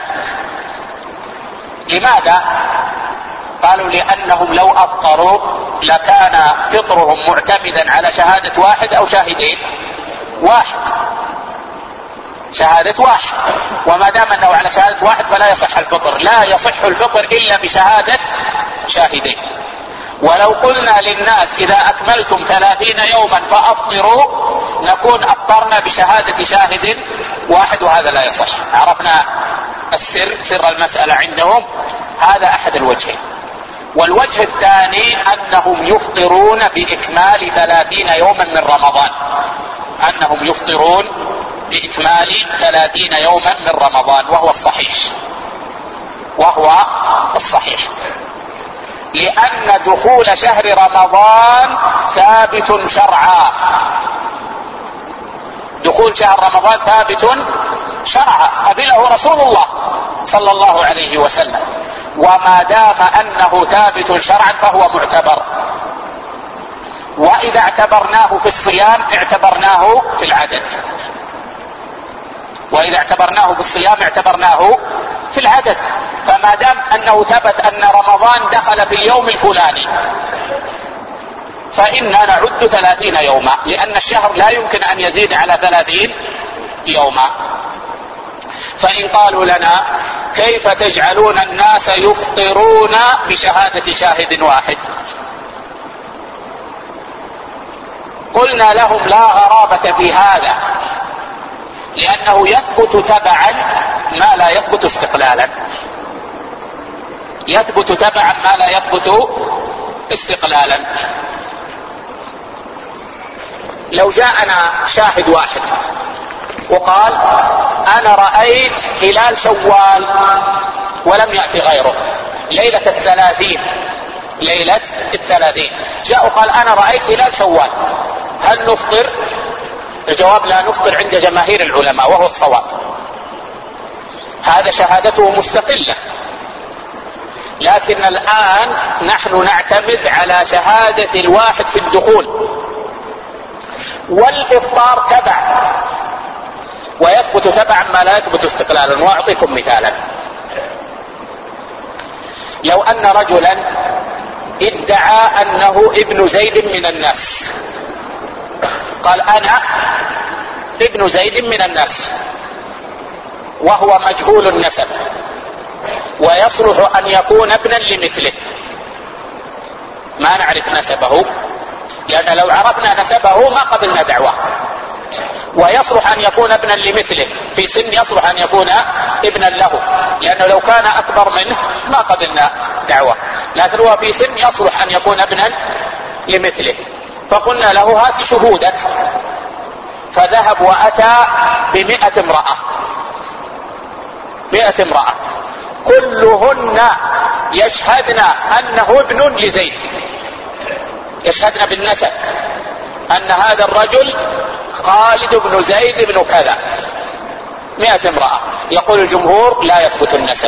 لماذا؟ قالوا لأنهم لو أفطروا لكان فطرهم معتمدا على شهادة واحد أو شاهدين واحد شهادة واحد، وما دام أنه على شهادة واحد فلا يصح الفطر، لا يصح الفطر إلا بشهادة شاهدين. ولو قلنا للناس إذا أكملتم ثلاثين يوما فأفطروا نكون أفطرنا بشهادة شاهد واحد، وهذا لا يصح. عرفنا السر سر المسألة عندهم. هذا أحد الوجهين. والوجه الثاني أنهم يفطرون بإكمال ثلاثين يوما من رمضان أنهم يفطرون بإكمال ثلاثين يوما من رمضان وهو الصحيح وهو الصحيح لأن دخول شهر رمضان ثابت شرعا دخول شهر رمضان ثابت شرعا قبله رسول الله صلى الله عليه وسلم، وما دام أنه ثابت شرعا فهو معتبر. وإذا اعتبرناه في الصيام اعتبرناه في العدد وإذا اعتبرناه في الصيام اعتبرناه في العدد. فما دام أنه ثبت أن رمضان دخل في اليوم الفلاني فإننا نعد ثلاثين يوما، لأن الشهر لا يمكن أن يزيد على ثلاثين يوما. فإن قالوا لنا كيف تجعلون الناس يفطرون بشهادة شاهد واحد؟ قلنا لهم لا غرابة في هذا، لأنه يثبت تبعا ما لا يثبت استقلالا يثبت تبعا ما لا يثبت استقلالا. لو جاءنا شاهد واحد وقال أنا رأيت هلال شوال ولم يأتي غيره ليلة الثلاثين ليلة الثلاثين جاء وقال أنا رأيت هلال شوال، هل نفطر؟ الجواب لا نفطر عند جماهير العلماء وهو الصواب. هذا شهادته مستقلة، لكن الآن نحن نعتمد على شهادة الواحد في الدخول، والإفطار تبع ويثبت تبعا ما لا يثبت استقلالا. وأعطيكم مثالا. لو أن رجلا ادعى أنه ابن زيد من الناس، قال أنا ابن زيد من الناس، وهو مجهول النسب ويصلح أن يكون ابنا لمثله، ما نعرف نسبه، لأن لو عرفنا نسبه ما قبلنا دعوة. ويصلح أن يكون ابنا لمثله، في سن يصلح أن يكون ابنا له، لأنه لو كان أكبر منه ما قبلنا دعوة، لكن هو في سن يصلح أن يكون ابنا لمثله. فقلنا له هات شهودك، فذهب وأتى بمئة امرأة مئة امرأة كلهن يشهدن أنه ابن لزيد، يشهدن بالنسب أن هذا الرجل خالد بن زيد بن كذا. مئة امرأة. يقول الجمهور لا يثبت النسب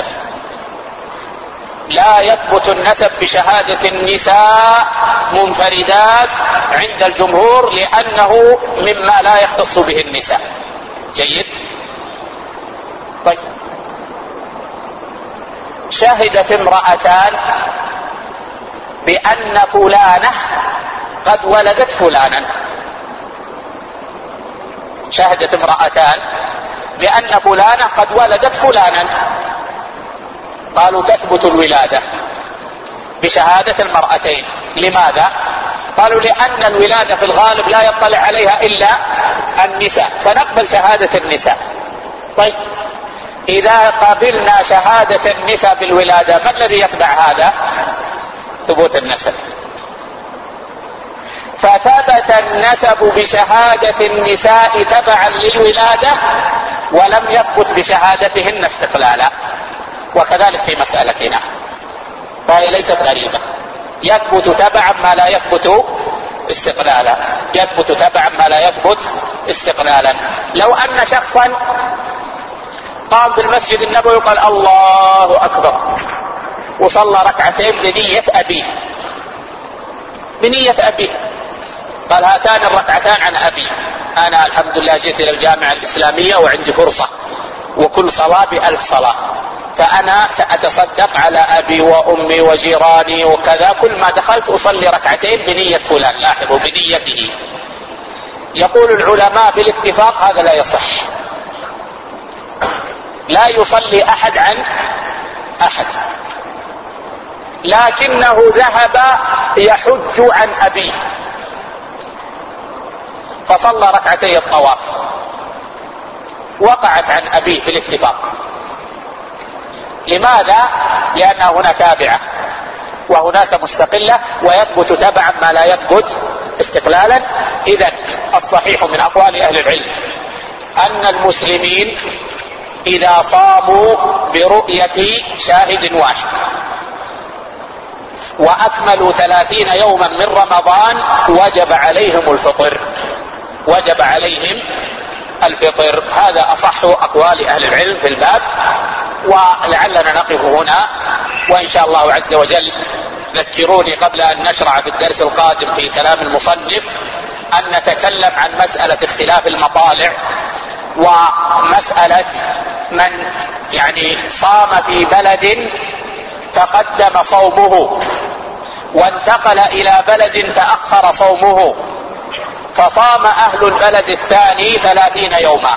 لا يثبت النسب بشهادة النساء منفردات عند الجمهور، لأنه مما لا يختص به النساء. جيد. طيب، شهدت امرأتان بأن فلانة قد ولدت فلانا شهدت امرأتان بأن فلانة قد ولدت فلانا. قالوا تثبت الولادة بشهادة المرأتين. لماذا؟ قالوا لأن الولادة في الغالب لا يطلع عليها إلا النساء، فنقبل شهادة النساء. طيب، إذا قبلنا شهادة النساء بالولادة ما الذي يتبع هذا؟ ثبوت النسب. فثبت النسب بشهادة النساء تبعا للولادة ولم يثبت بشهادتهن استقلالا، وكذلك في مسألتنا، فهي ليست غريبة. يثبت تبعا ما لا يثبت استقلالا، يثبت تبعا ما لا يثبت استقلالا. لو أن شخصا قام في المسجد النبوي وقال الله أكبر وصلى ركعتين بنية أبيه، بنية أبيه، قال هاتان الركعتان عن أبي، أنا الحمد لله جئت إلى الجامعة الإسلامية وعندي فرصة وكل صلاة بألف صلاة، فأنا سأتصدق على أبي وأمي وجيراني وكذا، كل ما دخلت أصلي ركعتين بنية فلان، لاحظوا بنيته. يقول العلماء بالاتفاق هذا لا يصح، لا يصلي أحد عن أحد، لكنه ذهب يحج عن أبيه فصلى ركعتي الطواف، وقعت عن أبيه بالاتفاق. لماذا؟ لأن هنا تابعة وهناك مستقلة، ويثبت تبعا ما لا يثبت استقلالا. إذن الصحيح من أقوال أهل العلم أن المسلمين إذا صاموا برؤية شاهد واحد وأكملوا ثلاثين يوما من رمضان وجب عليهم الفطر، وجب عليهم الفطر. هذا أصح أقوال أهل العلم في الباب، ولعلنا نقف هنا، وإن شاء الله عز وجل ذكروني قبل أن نشرع في الدرس القادم في كلام المصنف أن نتكلم عن مسألة اختلاف المطالع، ومسألة من يعني صام في بلد تقدم صومه وانتقل إلى بلد تأخر صومه، فصام أهل البلد الثاني ثلاثين يوما،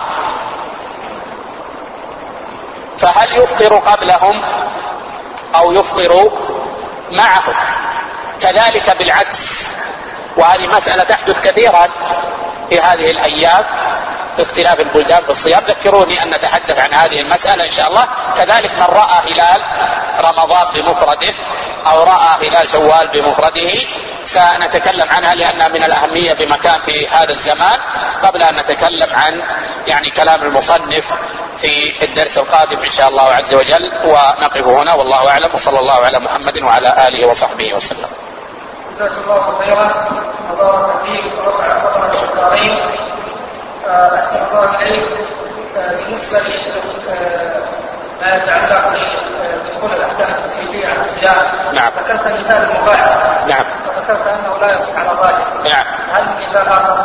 فهل يفطر قبلهم أو يفطر معهم؟ كذلك بالعكس، وهذه مسألة تحدث كثيرا في هذه الأيام في اختلاف البلدان في الصيام، ذكروني أن نتحدث عن هذه المسألة إن شاء الله. كذلك من رأى هلال رمضان بمفرده أو رأى هلال شوال بمفرده سنتكلم عنها لأنها من الأهمية بمكان في هذا الزمان، قبل أن نتكلم عن يعني كلام المصنف في الدرس القادم إن شاء الله عز وجل. ونقف هنا والله أعلم، وصلى الله على محمد وعلى آله وصحبه وسلم. جزاك الله خيرا وبارك فيك ورفع قدرك الدارين. أحسن الله إليك. بالنسبة ما يتعلق بدخول الأحكام التسليمية على الصيام، نعم، ذكرت مثال المباح، نعم، وذكرت أنه لا يصح على الراجح، نعم. هل مثال آخر؟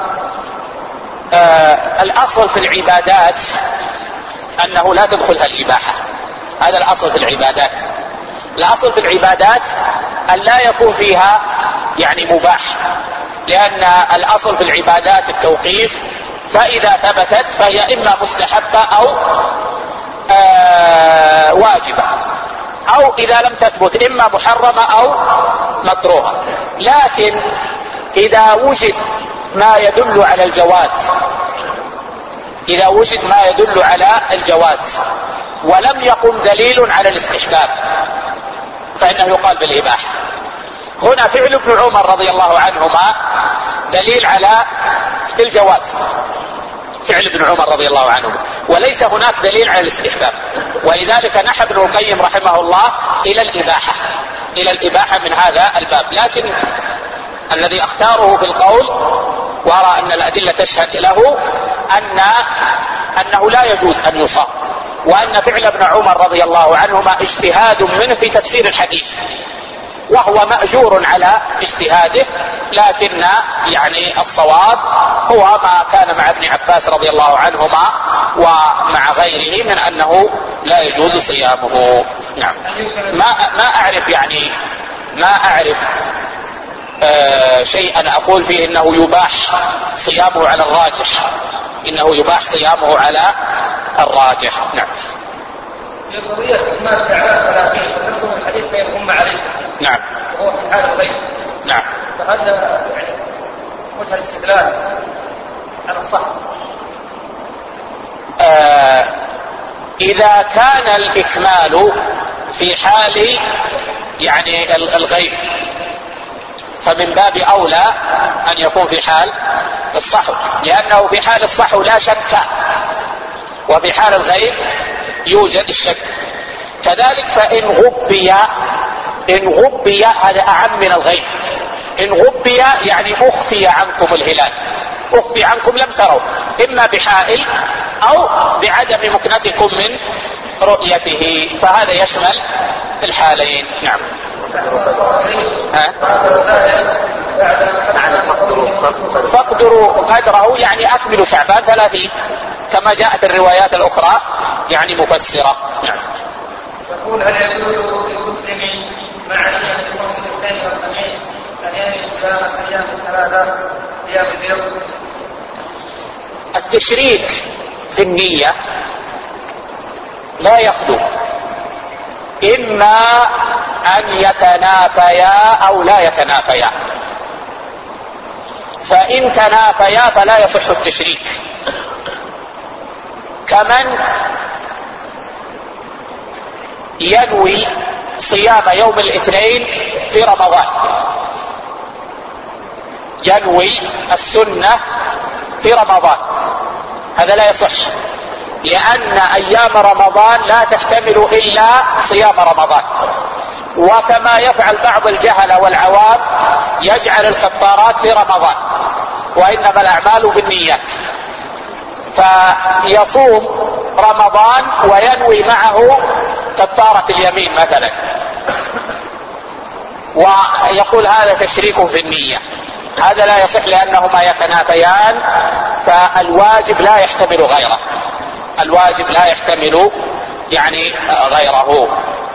آه الأصل في العبادات أنه لا تدخلها الإباحة، هذا الأصل في العبادات. الأصل في العبادات أن لا يكون فيها يعني مباح، لأن الأصل في العبادات التوقيف، فإذا ثبتت فهي إما مستحبة أو آه واجبة، أو إذا لم تثبت إما محرمة أو مكروهة. لكن إذا وجد ما يدل على الجواز، إذا وجد ما يدل على الجواز ولم يقم دليل على الاستحباب فإنه يقال بالإباحة. هنا فعل ابن عمر رضي الله عنهما دليل على الجواز، فعل ابن عمر رضي الله عنه، وليس هناك دليل على الاستحباب، ولذلك نحى ابن القيم رحمه الله إلى الإباحة، إلى الإباحة من هذا الباب. لكن الذي اختاره في القول وأرى أن الأدلة تشهد له أن أنه لا يجوز أن يصام، وأن فعل ابن عمر رضي الله عنهما اجتهاد منه في تفسير الحديث، وهو مأجور على اجتهاده، لكن يعني الصواب هو ما كان مع ابن عباس رضي الله عنهما ومع غيره من أنه لا يجوز صيامه. نعم. ما ما أعرف يعني ما أعرف آه شيئا أقول فيه إنه يباح صيامه على الراجح، إنه يباح صيامه على الراجح. نعم. في قضية إكمال ساعات ثلاثين وتذكر الحديث بين أم عليه. نعم. وهو في حال الغيب. نعم. فهذا يعني وجه الاستدلال على الصح. آه إذا كان الإكمال في حال يعني الغيب فمن باب أولى أن يكون في حال الصحو، لأنه في حال الصحو لا شك، وفي حال الغيب يوجد الشك. كذلك فإن غبي، إن غبي هذا أعم من الغيب. إن غبي يعني أخفي عنكم الهلال، أخفي عنكم لم تروا، إما بحائل أو بعدم مكنتكم من رؤيته، فهذا يشمل الحالين. نعم. ها؟ فاقدروا قدره يعني أكملوا شعبان ثلاثين كما جاءت الروايات الأخرى يعني مفسرة. نعم. يقول هل يجوز للمسلم مع نية صوم الاثنين والخميس أن ينوي صيام الأيام الثلاثة أيام البيض؟ التشريك في النية لا يخلو، إما أن يتنافيا أو لا يتنافيا، فإن تنافيا فلا يصح التشريك. كمن ينوي صيام يوم الاثنين في رمضان، ينوي السنة في رمضان، هذا لا يصح، لأن أيام رمضان لا تحتمل إلا صيام رمضان. وكما يفعل بعض الجهلة والعوام يجعل الكفارات في رمضان، وإنما الأعمال بالنيات، فيصوم رمضان وينوي معه كفارة اليمين مثلا، ويقول هذا تشريك في النية. هذا لا يصح لأنهما يتنافيان، فالواجب لا يحتمل غيره، الواجب لا يحتمل يعني غيره.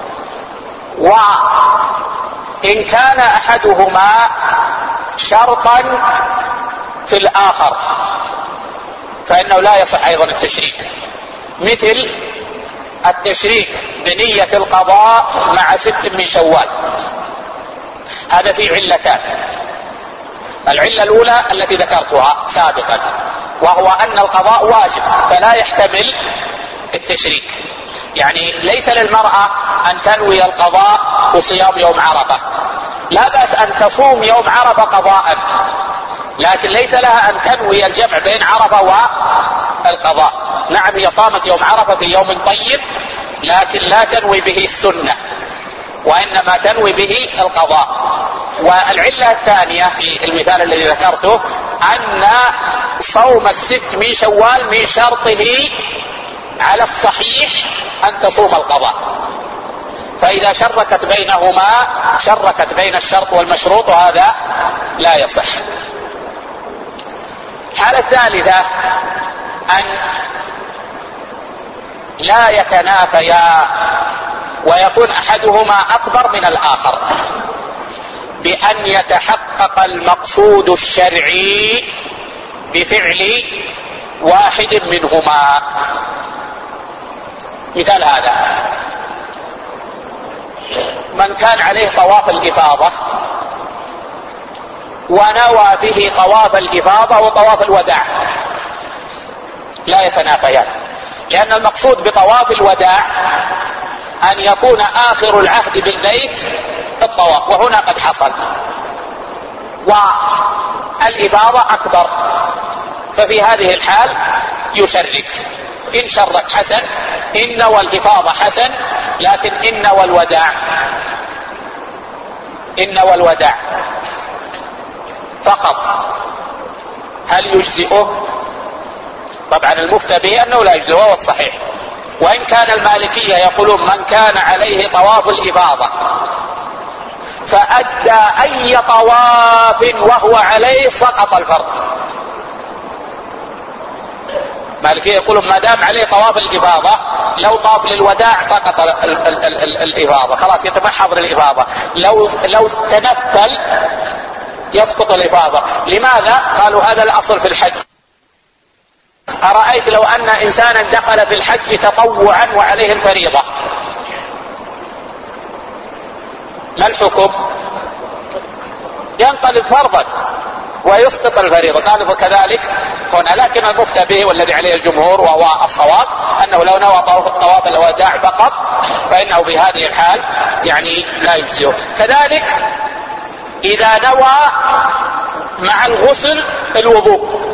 وإن كان أحدهما شرطا في الآخر فإنه لا يصح أيضا التشريك، مثل التشريك بنية القضاء مع ست من شوال، هذا فيه علتان. العلة الأولى التي ذكرتها سابقا، وهو أن القضاء واجب فلا يحتمل التشريك، يعني ليس للمرأة أن تنوي القضاء وصيام يوم عرفة، لا بأس أن تصوم يوم عرفة قضاء، لكن ليس لها أن تنوي الجمع بين عرفة والقضاء. نعم هي صامت يوم عرفة في يوم طيب، لكن لا تنوي به السنة، وإنما تنوي به القضاء. والعلة الثانية في المثال الذي ذكرته أن صوم الست من شوال من شرطه على الصحيح أن تصوم القضاء، فإذا شركت بينهما شركت بين الشرط والمشروط، وهذا لا يصح. الحالة الثالثة أن لا يتنافيا ويكون أحدهما أكبر من الآخر، بأن يتحقق المقصود الشرعي بفعل واحد منهما. مثال هذا من كان عليه طواف الإفاضة ونوى به طواف الإفاضة وطواف الوداع، لا يتنافيان، لأن المقصود بطواف الوداع أن يكون آخر العهد بالبيت الطواف، وهنا قد حصل، والإفاضة أكبر، ففي هذه الحال يشرك. إن شرك حسن، إن والإفاضة حسن، لكن إن والوداع إن والوداع فقط هل يجزئه؟ طبعا المفتى به أنه لا يجزئه، وهو الصحيح. وإن كان المالكية يقولون من كان عليه طواف الإفاضة فأدى أي طواف وهو عليه سقط الفرض. مالكية يقولون ما دام عليه طواف الإفاضة لو طاف للوداع سقط الإفاضة، خلاص يتمحض للإفاضة، لو لو تنفل يسقط الإفاضة. لماذا؟ قالوا هذا الأصل في الحج. أرأيت لو أن إنسانا دخل في الحج تطوعا وعليه الفريضة، ما الحكم؟ ينقلب فرضا ويسقط الفريضة. قالوا كذلك هنا، لكن المفتى به والذي عليه الجمهور وهو الصواب أنه لو نوى طواف الوداع فقط فإنه في هذه الحال يعني لا يجزئه. كذلك إذا نوى مع الغسل الوضوء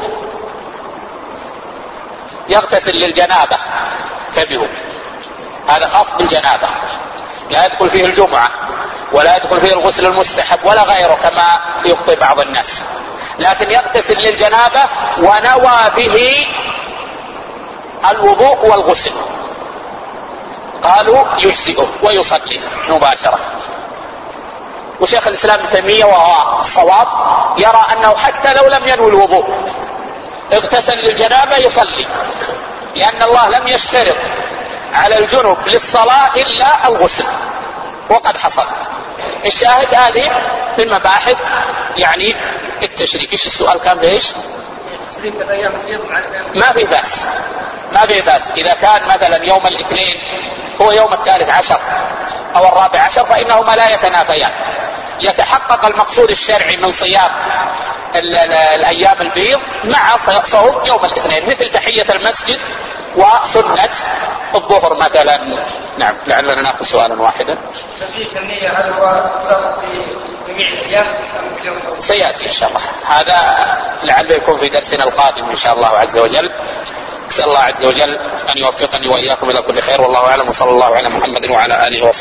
يغتسل للجنابة كبه، هذا خاص بالجنابة، لا يدخل فيه الجمعة ولا يدخل فيه الغسل المستحب ولا غيره كما يخطئ بعض الناس، لكن يغتسل للجنابة ونوى به الوضوء والغسل قالوا يجزئه ويصلي مباشرة. وشيخ الإسلام ابن تيمية وهو الصواب يرى أنه حتى لو لم ينوي الوضوء اغتسل للجنابة يصلي، لأن الله لم يشترط على الجنب للصلاة إلا الغسل وقد حصل. الشاهد هذه في المباحث يعني التشريك. ايش السؤال كان بايش؟ ما في بأس، ما في بأس إذا كان مثلا يوم الاثنين هو يوم الثالث عشر أو الرابع عشر فإنهما لا يتنافيان، يتحقق المقصود الشرعي من صيام الأيام البيض مع صوم يوم الاثنين، مثل تحية المسجد وسنة الظهر مثلا. نعم، لعلنا نأخذ سؤالا واحدا. تفريق النية هل هو في جميع الأيام؟ سيأتي إن شاء الله، هذا لعله يكون في درسنا القادم إن شاء الله عز وجل. أسأل الله عز وجل أن يوفقني وإياكم إلى كل خير، والله أعلم، وصلى الله على محمد وعلى آله وصحبه.